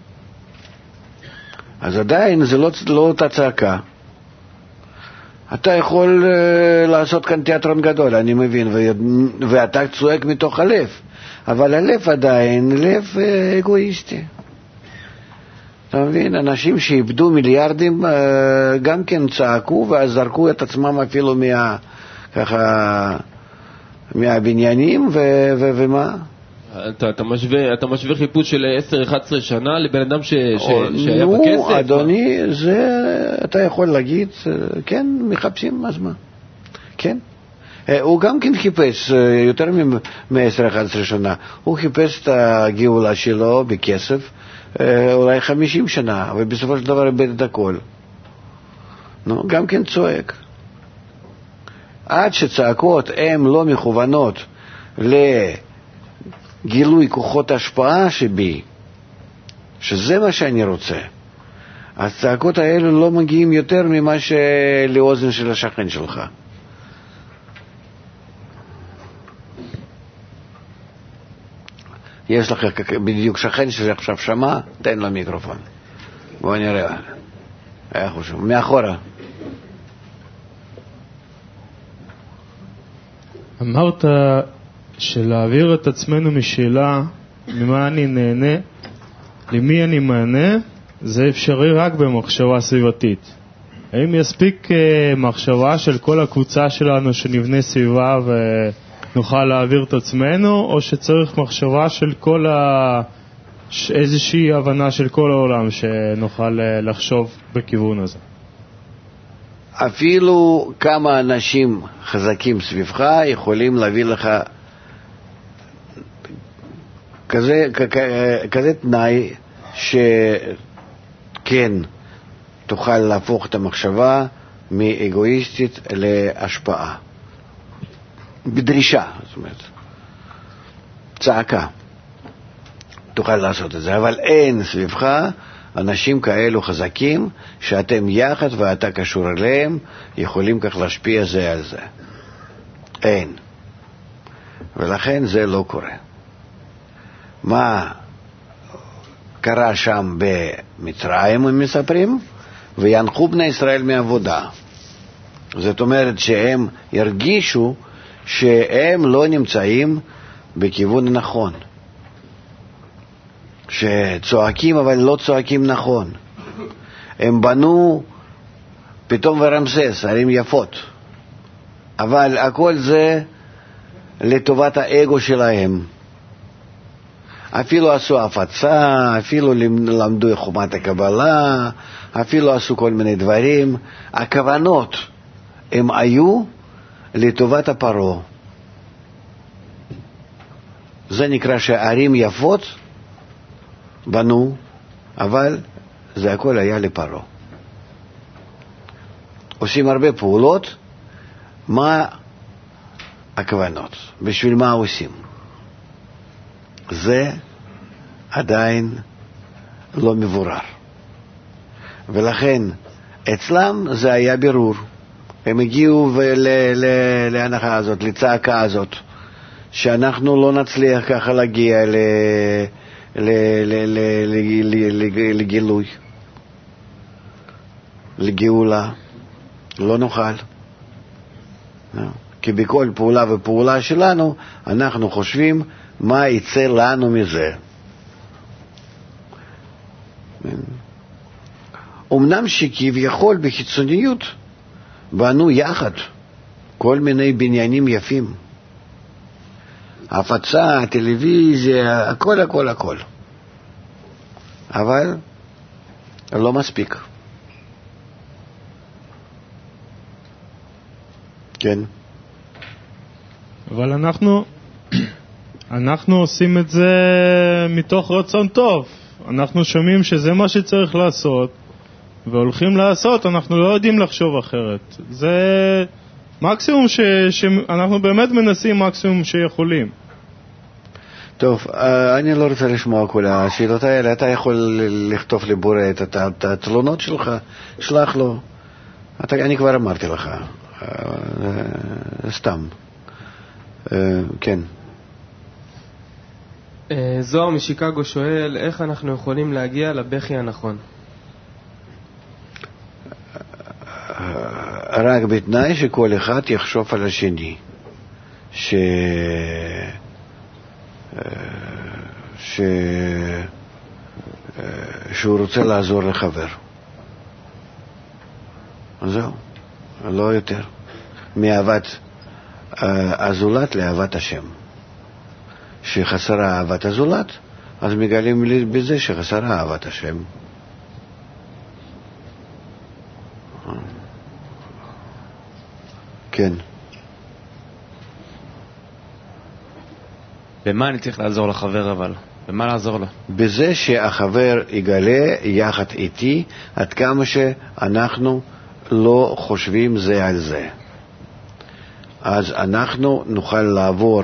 אז עדיין זה לא, לא אותה צעקה. אתה יכול uh, לעשות כאן תיאטרון גדול, אני מבין, ו- ואתה צועק מתוך הלב, אבל הלב עדיין לב uh, אגואיסטי. אתה מבין? אנשים שאיבדו מיליארדים uh, גם כן צעקו ואז זרקו את עצמם אפילו מה, ככה, מהבניינים ו- ו- ומה? אתה, אתה, משווה, אתה משווה חיפוש של עשר אחת עשרה שנה לבן אדם ש, ש, או, שהיה נו, בכסף? נו, אדוני, זה, אתה יכול להגיד, כן, מחפשים, אז מה? כן. הוא גם כן חיפש יותר מ-עשר אחת עשרה שנה. הוא חיפש את הגאולה שלו בכסף, אולי חמישים שנה, ובסופו של דבר איבד את הכל. נו, גם כן צועק. עד שצעקות הן לא מכוונות ל... גילוי כוחות השפעה שבי, שזה מה שאני רוצה. הצעקות האלה לא מגיעים יותר ממה שלאוזן של השכן שלך. יש לך בדיוק שכן שעכשיו שמע, תן לו מיקרופון. בוא נראה. איך הוא שומע? מאחורה. אמרת שלהעביר את עצמנו משאלה ממה אני נהנה, למי אני מענה, זה אפשרי רק במחשבה סביבתית. האם יספיק מחשבה של כל הקבוצה שלנו שנבנה סביבה ונוכל להעביר את עצמנו, או שצריך מחשבה של כל ה... איזושהי הבנה של כל העולם שנוכל לחשוב בכיוון הזה? אפילו כמה אנשים חזקים סביבך יכולים להביא לך כזה, כזה תנאי שכן תוכל להפוך את המחשבה מאגואיסטית להשפעה. בדרישה, זאת אומרת, צעקה. תוכל לעשות את זה, אבל אין סביבך אנשים כאלו חזקים שאתם יחד ואתה קשור אליהם יכולים כך להשפיע זה על זה. אין. ולכן זה לא קורה. מה קרה שם במצרים, הם מספרים, וינחו בני ישראל מעבודה. זאת אומרת שהם הרגישו שהם לא נמצאים בכיוון נכון. שצועקים אבל לא צועקים נכון. הם בנו פתאום ורמסס, ערים יפות. אבל הכל זה לטובת האגו שלהם. אפילו עשו הפצה, אפילו למדו חומת הקבלה, אפילו עשו כל מיני דברים. הכוונות הם היו לטובת הפרו. זה נקרא שערים יפות בנו, אבל זה הכל היה לפרו. עושים הרבה פעולות, מה הכוונות? בשביל מה עושים? זה עדיין לא מבורר. ולכן אצלם זה היה בירור. הם הגיעו להנחה הזאת, לצעקה הזאת, שאנחנו לא נצליח ככה להגיע ל... לגילוי, לגאולה, לא נוכל. כי בכל פעולה ופעולה שלנו אנחנו חושבים מה יצא לנו מזה. אמנם שכביכול בחיצוניות בנו יחד כל מיני בניינים יפים, הפצה, טלוויזיה, הכל הכל הכל, אבל לא מספיק. כן. אבל אנחנו, אנחנו עושים את זה מתוך רצון טוב. אנחנו שומעים שזה מה שצריך לעשות, והולכים לעשות, אנחנו לא יודעים לחשוב אחרת. זה מקסימום ש, שאנחנו באמת מנסים מקסימום שיכולים. טוב, אני לא רוצה לשמוע כל השאלות האלה. אתה יכול לכתוב לבורא את התלונות שלך, שלח לו. אתה, אני כבר אמרתי לך. סתם. כן. זוהר משיקגו שואל, איך אנחנו יכולים להגיע לבכי הנכון? רק בתנאי שכל אחד יחשוב על השני, ש... ש... שהוא רוצה לעזור לחבר. זהו, לא יותר. מאהבת הזולת לאהבת השם. שחסרה אהבת הזולת, אז מגלים לי בזה שחסרה אהבת השם. כן. במה אני צריך לעזור לחבר אבל? במה לעזור לו? בזה שהחבר יגלה יחד איתי עד כמה שאנחנו לא חושבים זה על זה. אז אנחנו נוכל לעבור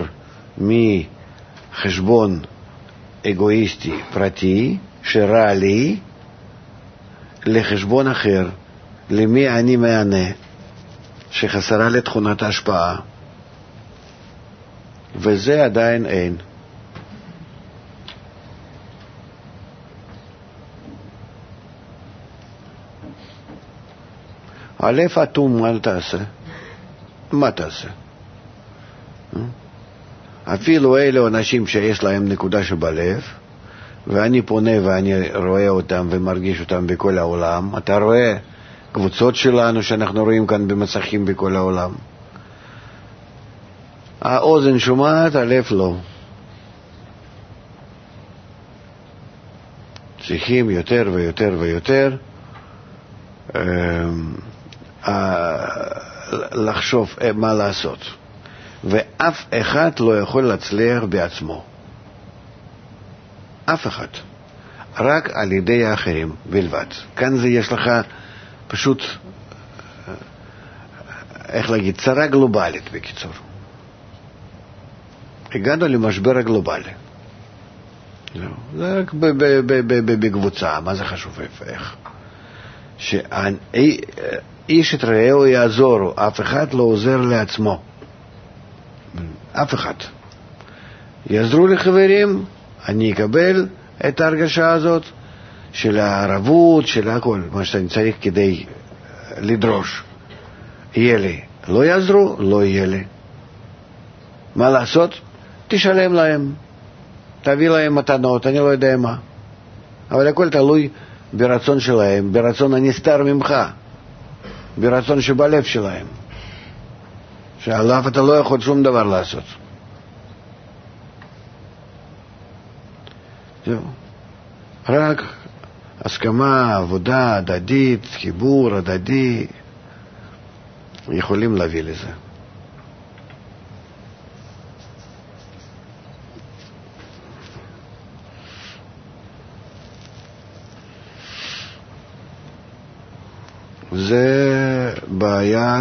מחשבון אגואיסטי פרטי שרע לי לחשבון אחר, למי אני מענה, שחסרה לתכונת ההשפעה, וזה עדיין אין. א' אטום, מה תעשה? מה תעשה? אפילו אלה אנשים שיש להם נקודה שבלב, ואני פונה ואני רואה אותם ומרגיש אותם בכל העולם. אתה רואה קבוצות שלנו שאנחנו רואים כאן במצחים בכל העולם. האוזן שומעת, הלב לא. צריכים יותר ויותר ויותר לחשוב מה לעשות. ואף אחד לא יכול להצליח בעצמו. אף אחד. רק על ידי האחרים בלבד. כאן זה יש לך פשוט, איך להגיד, צרה גלובלית בקיצור. הגענו למשבר הגלובלי. זה רק בקבוצה, מה זה חשוב איך? שאיש את רעהו יעזורו, אף אחד לא עוזר לעצמו. אף אחד. יעזרו לחברים, אני אקבל את ההרגשה הזאת של הערבות, של הכל, מה שאני צריך כדי לדרוש. יהיה לי. לא יעזרו, לא יהיה לי. מה לעשות? תשלם להם. תביא להם מתנות, אני לא יודע מה. אבל הכל תלוי ברצון שלהם, ברצון הנסתר ממך, ברצון שבלב שלהם. שעליו אתה לא יכול שום דבר לעשות. זהו. רק הסכמה, עבודה הדדית, חיבור הדדי, יכולים להביא לזה. זה בעיה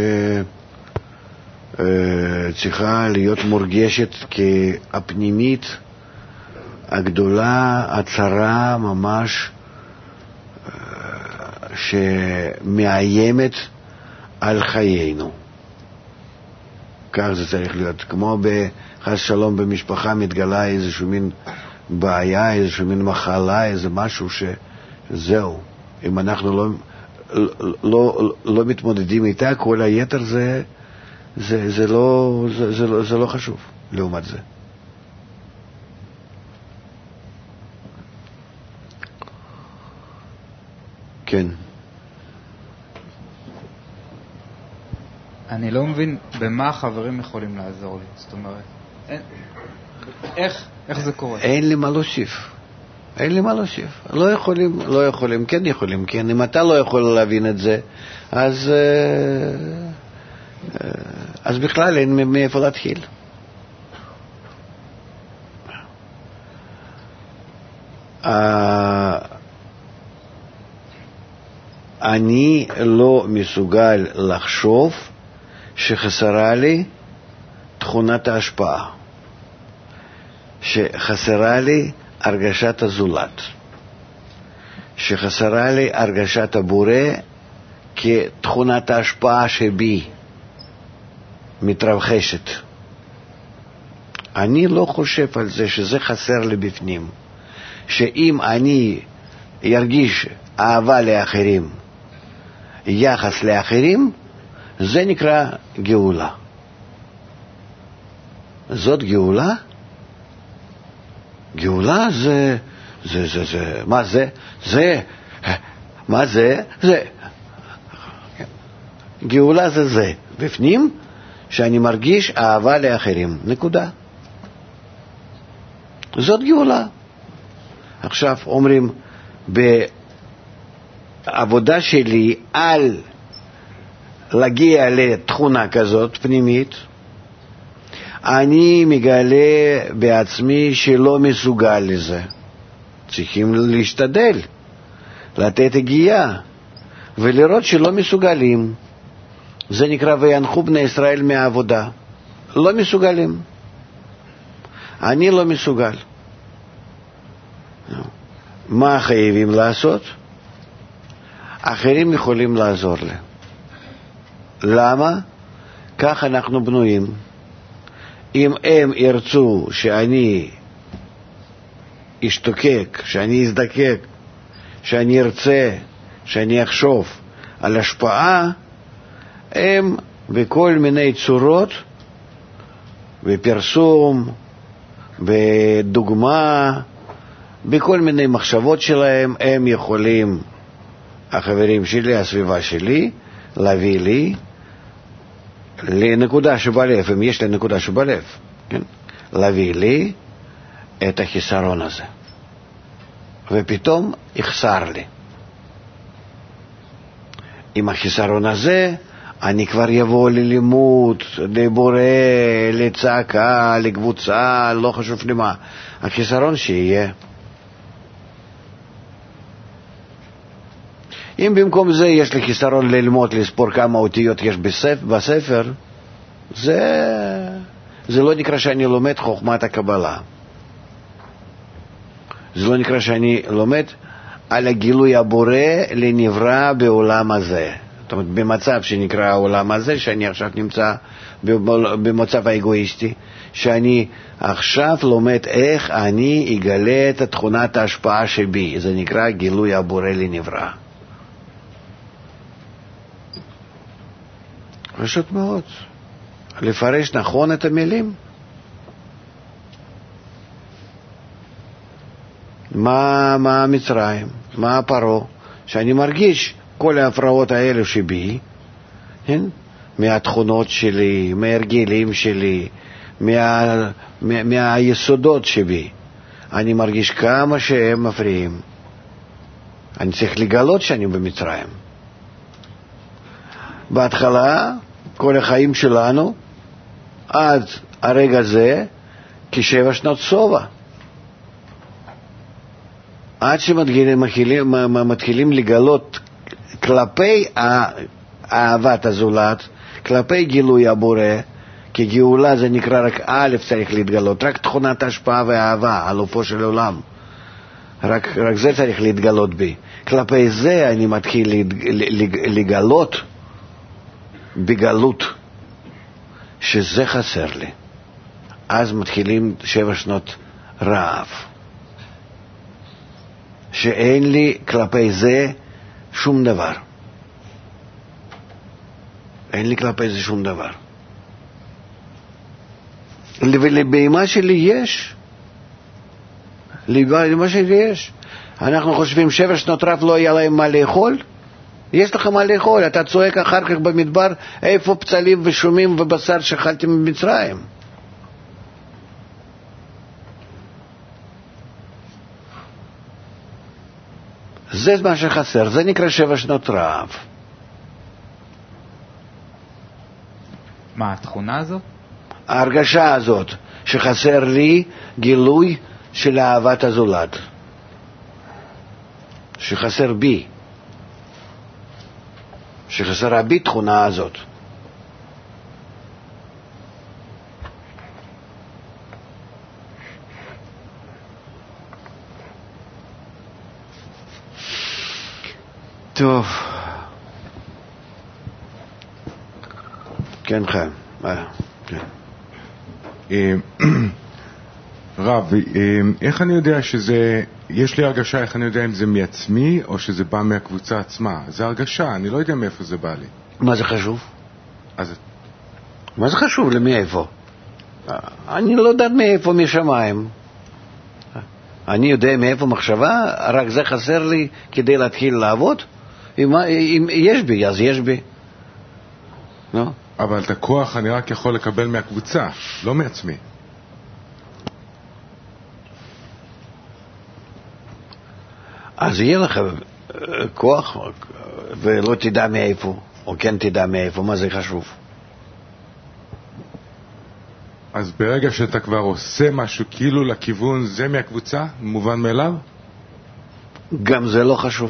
שצריכה להיות מורגשת כהפנימית הגדולה, הצרה ממש, שמאיימת על חיינו. כך זה צריך להיות. כמו בחס שלום במשפחה מתגלה איזשהו מין בעיה, איזשהו מין מחלה, איזה משהו שזהו. אם אנחנו לא... לא, לא, לא מתמודדים איתה, כל היתר זה, זה, זה, לא, זה, זה, לא, זה לא חשוב לעומת זה. כן. אני לא מבין במה החברים יכולים לעזור לי. זאת אומרת, אין, איך, איך זה קורה? אין לי מה להוסיף. אין לי מה להוסיף. לא יכולים, לא יכולים, כן יכולים, כן. אם אתה לא יכול להבין את זה, אז, אז בכלל אין מאיפה להתחיל. אני לא מסוגל לחשוב שחסרה לי תכונת ההשפעה, שחסרה לי הרגשת הזולת, שחסרה לי הרגשת הבורא כתכונת ההשפעה שבי מתרחשת. אני לא חושב על זה שזה חסר לי בפנים, שאם אני ירגיש אהבה לאחרים, יחס לאחרים, זה נקרא גאולה. זאת גאולה? גאולה זה, זה, זה, זה, מה זה? זה, מה זה? זה. גאולה זה זה. בפנים, שאני מרגיש אהבה לאחרים. נקודה. זאת גאולה. עכשיו אומרים, בעבודה שלי על להגיע לתכונה כזאת פנימית, אני מגלה בעצמי שלא מסוגל לזה. צריכים להשתדל, לתת הגיעה, ולראות שלא מסוגלים. זה נקרא וינחו בני ישראל מהעבודה. לא מסוגלים. אני לא מסוגל. מה חייבים לעשות? אחרים יכולים לעזור לי. למה? כך אנחנו בנויים. אם הם ירצו שאני אשתוקק, שאני אזדקק, שאני ארצה, שאני אחשוב על השפעה, הם בכל מיני צורות, בפרסום, בדוגמה, בכל מיני מחשבות שלהם, הם יכולים, החברים שלי, הסביבה שלי, להביא לי לנקודה שבלב, אם יש לי נקודה שבלב, כן? להביא לי את החיסרון הזה. ופתאום יחסר לי. עם החיסרון הזה, אני כבר יבוא ללימוד, לבורא, לצעקה, לקבוצה, לא חשוב למה. החיסרון שיהיה. אם במקום זה יש לי חיסרון ללמוד, לספור כמה אותיות יש בספר, זה, זה לא נקרא שאני לומד חוכמת הקבלה. זה לא נקרא שאני לומד על הגילוי הבורא לנברא בעולם הזה. זאת אומרת, במצב שנקרא העולם הזה, שאני עכשיו נמצא במצב האגואיסטי, שאני עכשיו לומד איך אני אגלה את תכונת ההשפעה שבי. זה נקרא גילוי הבורא לנברא. פשוט מאוד. לפרש נכון את המילים. מה, מה מצרים, מה פרעה, שאני מרגיש כל ההפרעות האלה שבי, כן? מהתכונות שלי, מהרגלים שלי, מה, מה, מהיסודות שבי. אני מרגיש כמה שהם מפריעים. אני צריך לגלות שאני במצרים. בהתחלה, כל החיים שלנו, עד הרגע זה, כשבע שנות סובה. עד שמתחילים מתחילים לגלות כלפי אהבת הזולת, כלפי גילוי הבורא, כי גאולה זה נקרא רק א' צריך להתגלות, רק תכונת השפעה ואהבה, אלופו של עולם. רק, רק זה צריך להתגלות בי. כלפי זה אני מתחיל לגלות בגלות, שזה חסר לי. אז מתחילים שבע שנות רעב. שאין לי כלפי זה שום דבר. אין לי כלפי זה שום דבר. ולבהמה שלי יש. לבהמה שלי יש. אנחנו חושבים שבע שנות רעב לא היה להם מה לאכול? יש לך מה לאכול. אתה צועק אחר כך במדבר, איפה פצלים ושומים ובשר שאכלתם במצרים? זה מה שחסר, זה נקרא שבע שנות רעב. מה, התכונה הזו? ההרגשה הזאת, שחסר לי גילוי של אהבת הזולת. שחסר בי. שחסרה בי תכונה הזאת. טוב. כן, חיים. כן. רב, איך אני יודע שזה, יש לי הרגשה, איך אני יודע אם זה מעצמי או שזה בא מהקבוצה עצמה? זה הרגשה, אני לא יודע מאיפה זה בא לי. מה זה חשוב? אז... מה זה חשוב לי מאיפה? אני לא יודע מאיפה משמיים. אני יודע מאיפה מחשבה, רק זה חסר לי כדי להתחיל לעבוד. אם, אם יש בי, אז יש בי. לא? אבל את הכוח אני רק יכול לקבל מהקבוצה, לא מעצמי. אז יהיה לך כוח ולא תדע מאיפה, או כן תדע מאיפה, מה זה חשוב? אז ברגע שאתה כבר עושה משהו כאילו לכיוון זה מהקבוצה, מובן מאליו? גם זה לא חשוב.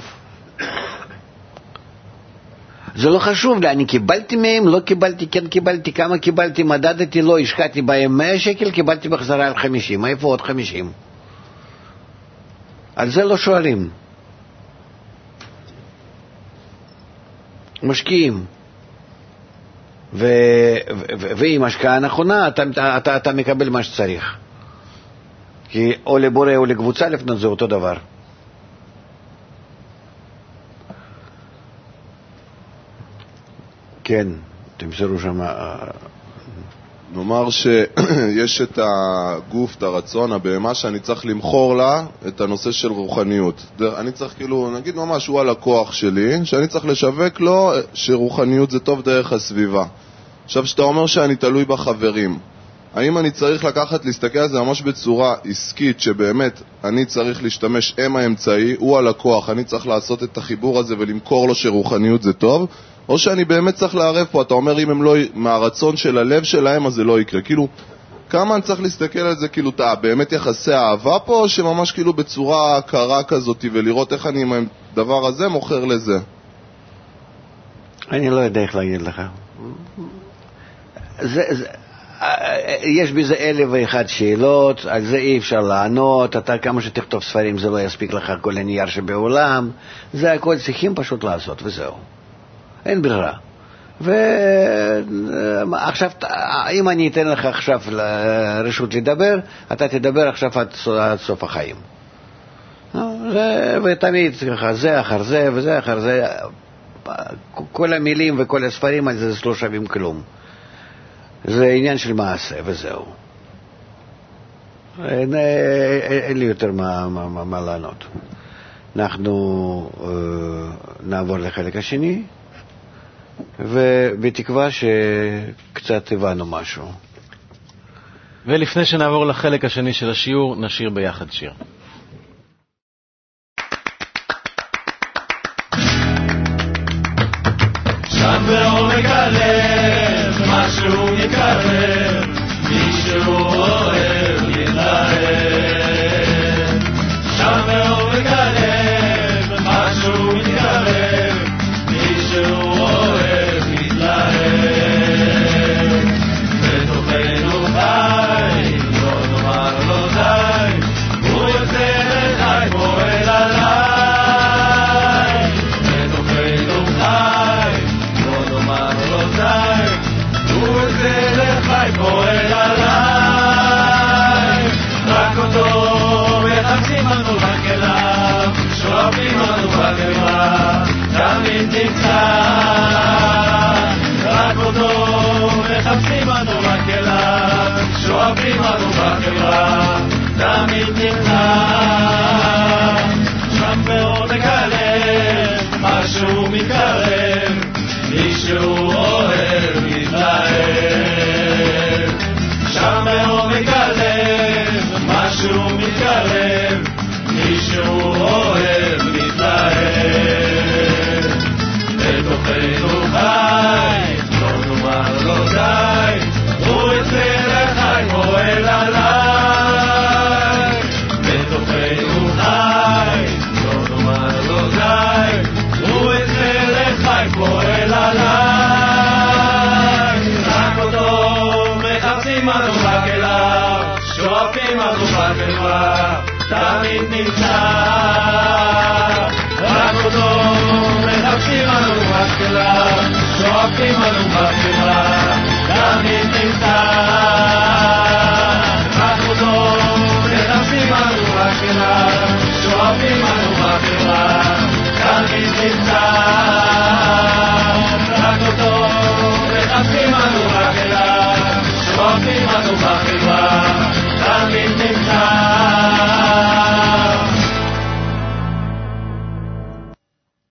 זה לא חשוב לי, אני קיבלתי מהם, לא קיבלתי, כן קיבלתי, כמה קיבלתי, מדדתי, לא, השקעתי בהם מאה שקל, קיבלתי בחזרה על חמישים, איפה עוד חמישים? על זה לא שואלים. משקיעים. ו... ו... ועם השקעה נכונה, אתה, אתה, אתה מקבל מה שצריך. כי או לבורא או לקבוצה לפנות זה אותו דבר. כן, תמסרו שם... נאמר שיש את הגוף, את הרצון, הבהמה, שאני צריך למחור לה את הנושא של רוחניות. אני צריך כאילו, נגיד ממש, הוא הלקוח שלי, שאני צריך לשווק לו שרוחניות זה טוב דרך הסביבה. עכשיו, שאתה אומר שאני תלוי בחברים, האם אני צריך לקחת, להסתכל על זה ממש בצורה עסקית, שבאמת אני צריך להשתמש, הם האמצעי, הוא הלקוח, אני צריך לעשות את החיבור הזה ולמכור לו שרוחניות זה טוב, או שאני באמת צריך לערב פה, אתה אומר אם הם לא, מהרצון של הלב שלהם אז זה לא יקרה, כאילו, כמה אני צריך להסתכל על זה, כאילו, אתה באמת יחסי אהבה פה, או שממש כאילו בצורה קרה כזאת, ולראות איך אני עם הדבר הזה מוכר לזה? אני לא יודע איך להגיד לך. זה, זה, יש בזה אלף ואחת שאלות, על זה אי אפשר לענות, אתה כמה שתכתוב ספרים זה לא יספיק לך כל הנייר שבעולם, זה הכל צריכים פשוט לעשות וזהו. אין ברירה. ועכשיו, אם אני אתן לך עכשיו רשות לדבר, אתה תדבר עכשיו עד סוף החיים. ותמיד ככה, זה אחר זה וזה אחר זה, כל המילים וכל הספרים על זה לא שווים כלום. זה עניין של מעשה וזהו. אין, אין לי יותר מה, מה, מה לענות. אנחנו אה, נעבור לחלק השני, ובתקווה שקצת הבנו משהו. ולפני שנעבור לחלק השני של השיעור, נשיר ביחד שיר. שם בעומק הלב משהו יקרב, מישהו אוהב להתלהב. שם בעומק הלב משהו יקרב, מישהו אוהב להתלהב. בתוכנו חי, לא נאמר לו די, הוא יוצא לחי פועל עליי. בתוכנו חי, לא נאמר לו די, הוא יוצא לחי פועל עליי. רק אותו מחפשים אנו רק אליו, שואפים אנו בגברה, תמיד נמצא. רק אותו מחפשים אנו רק אליו, שואפים אנו בגברה, תמיד נמצא. שם בעומק הלב משהו מתקרב, מישהו אוהב להתלהב. שם בעומק הלב משהו מתקרב, מישהו אוהב להתלהב. שואפים אנו רק אליו, שואפים אנו רק אליו, תמיד נמצא רק אותו, מחפשים אנו רק אליו, שואפים אנו רק אליו, תמיד נמצא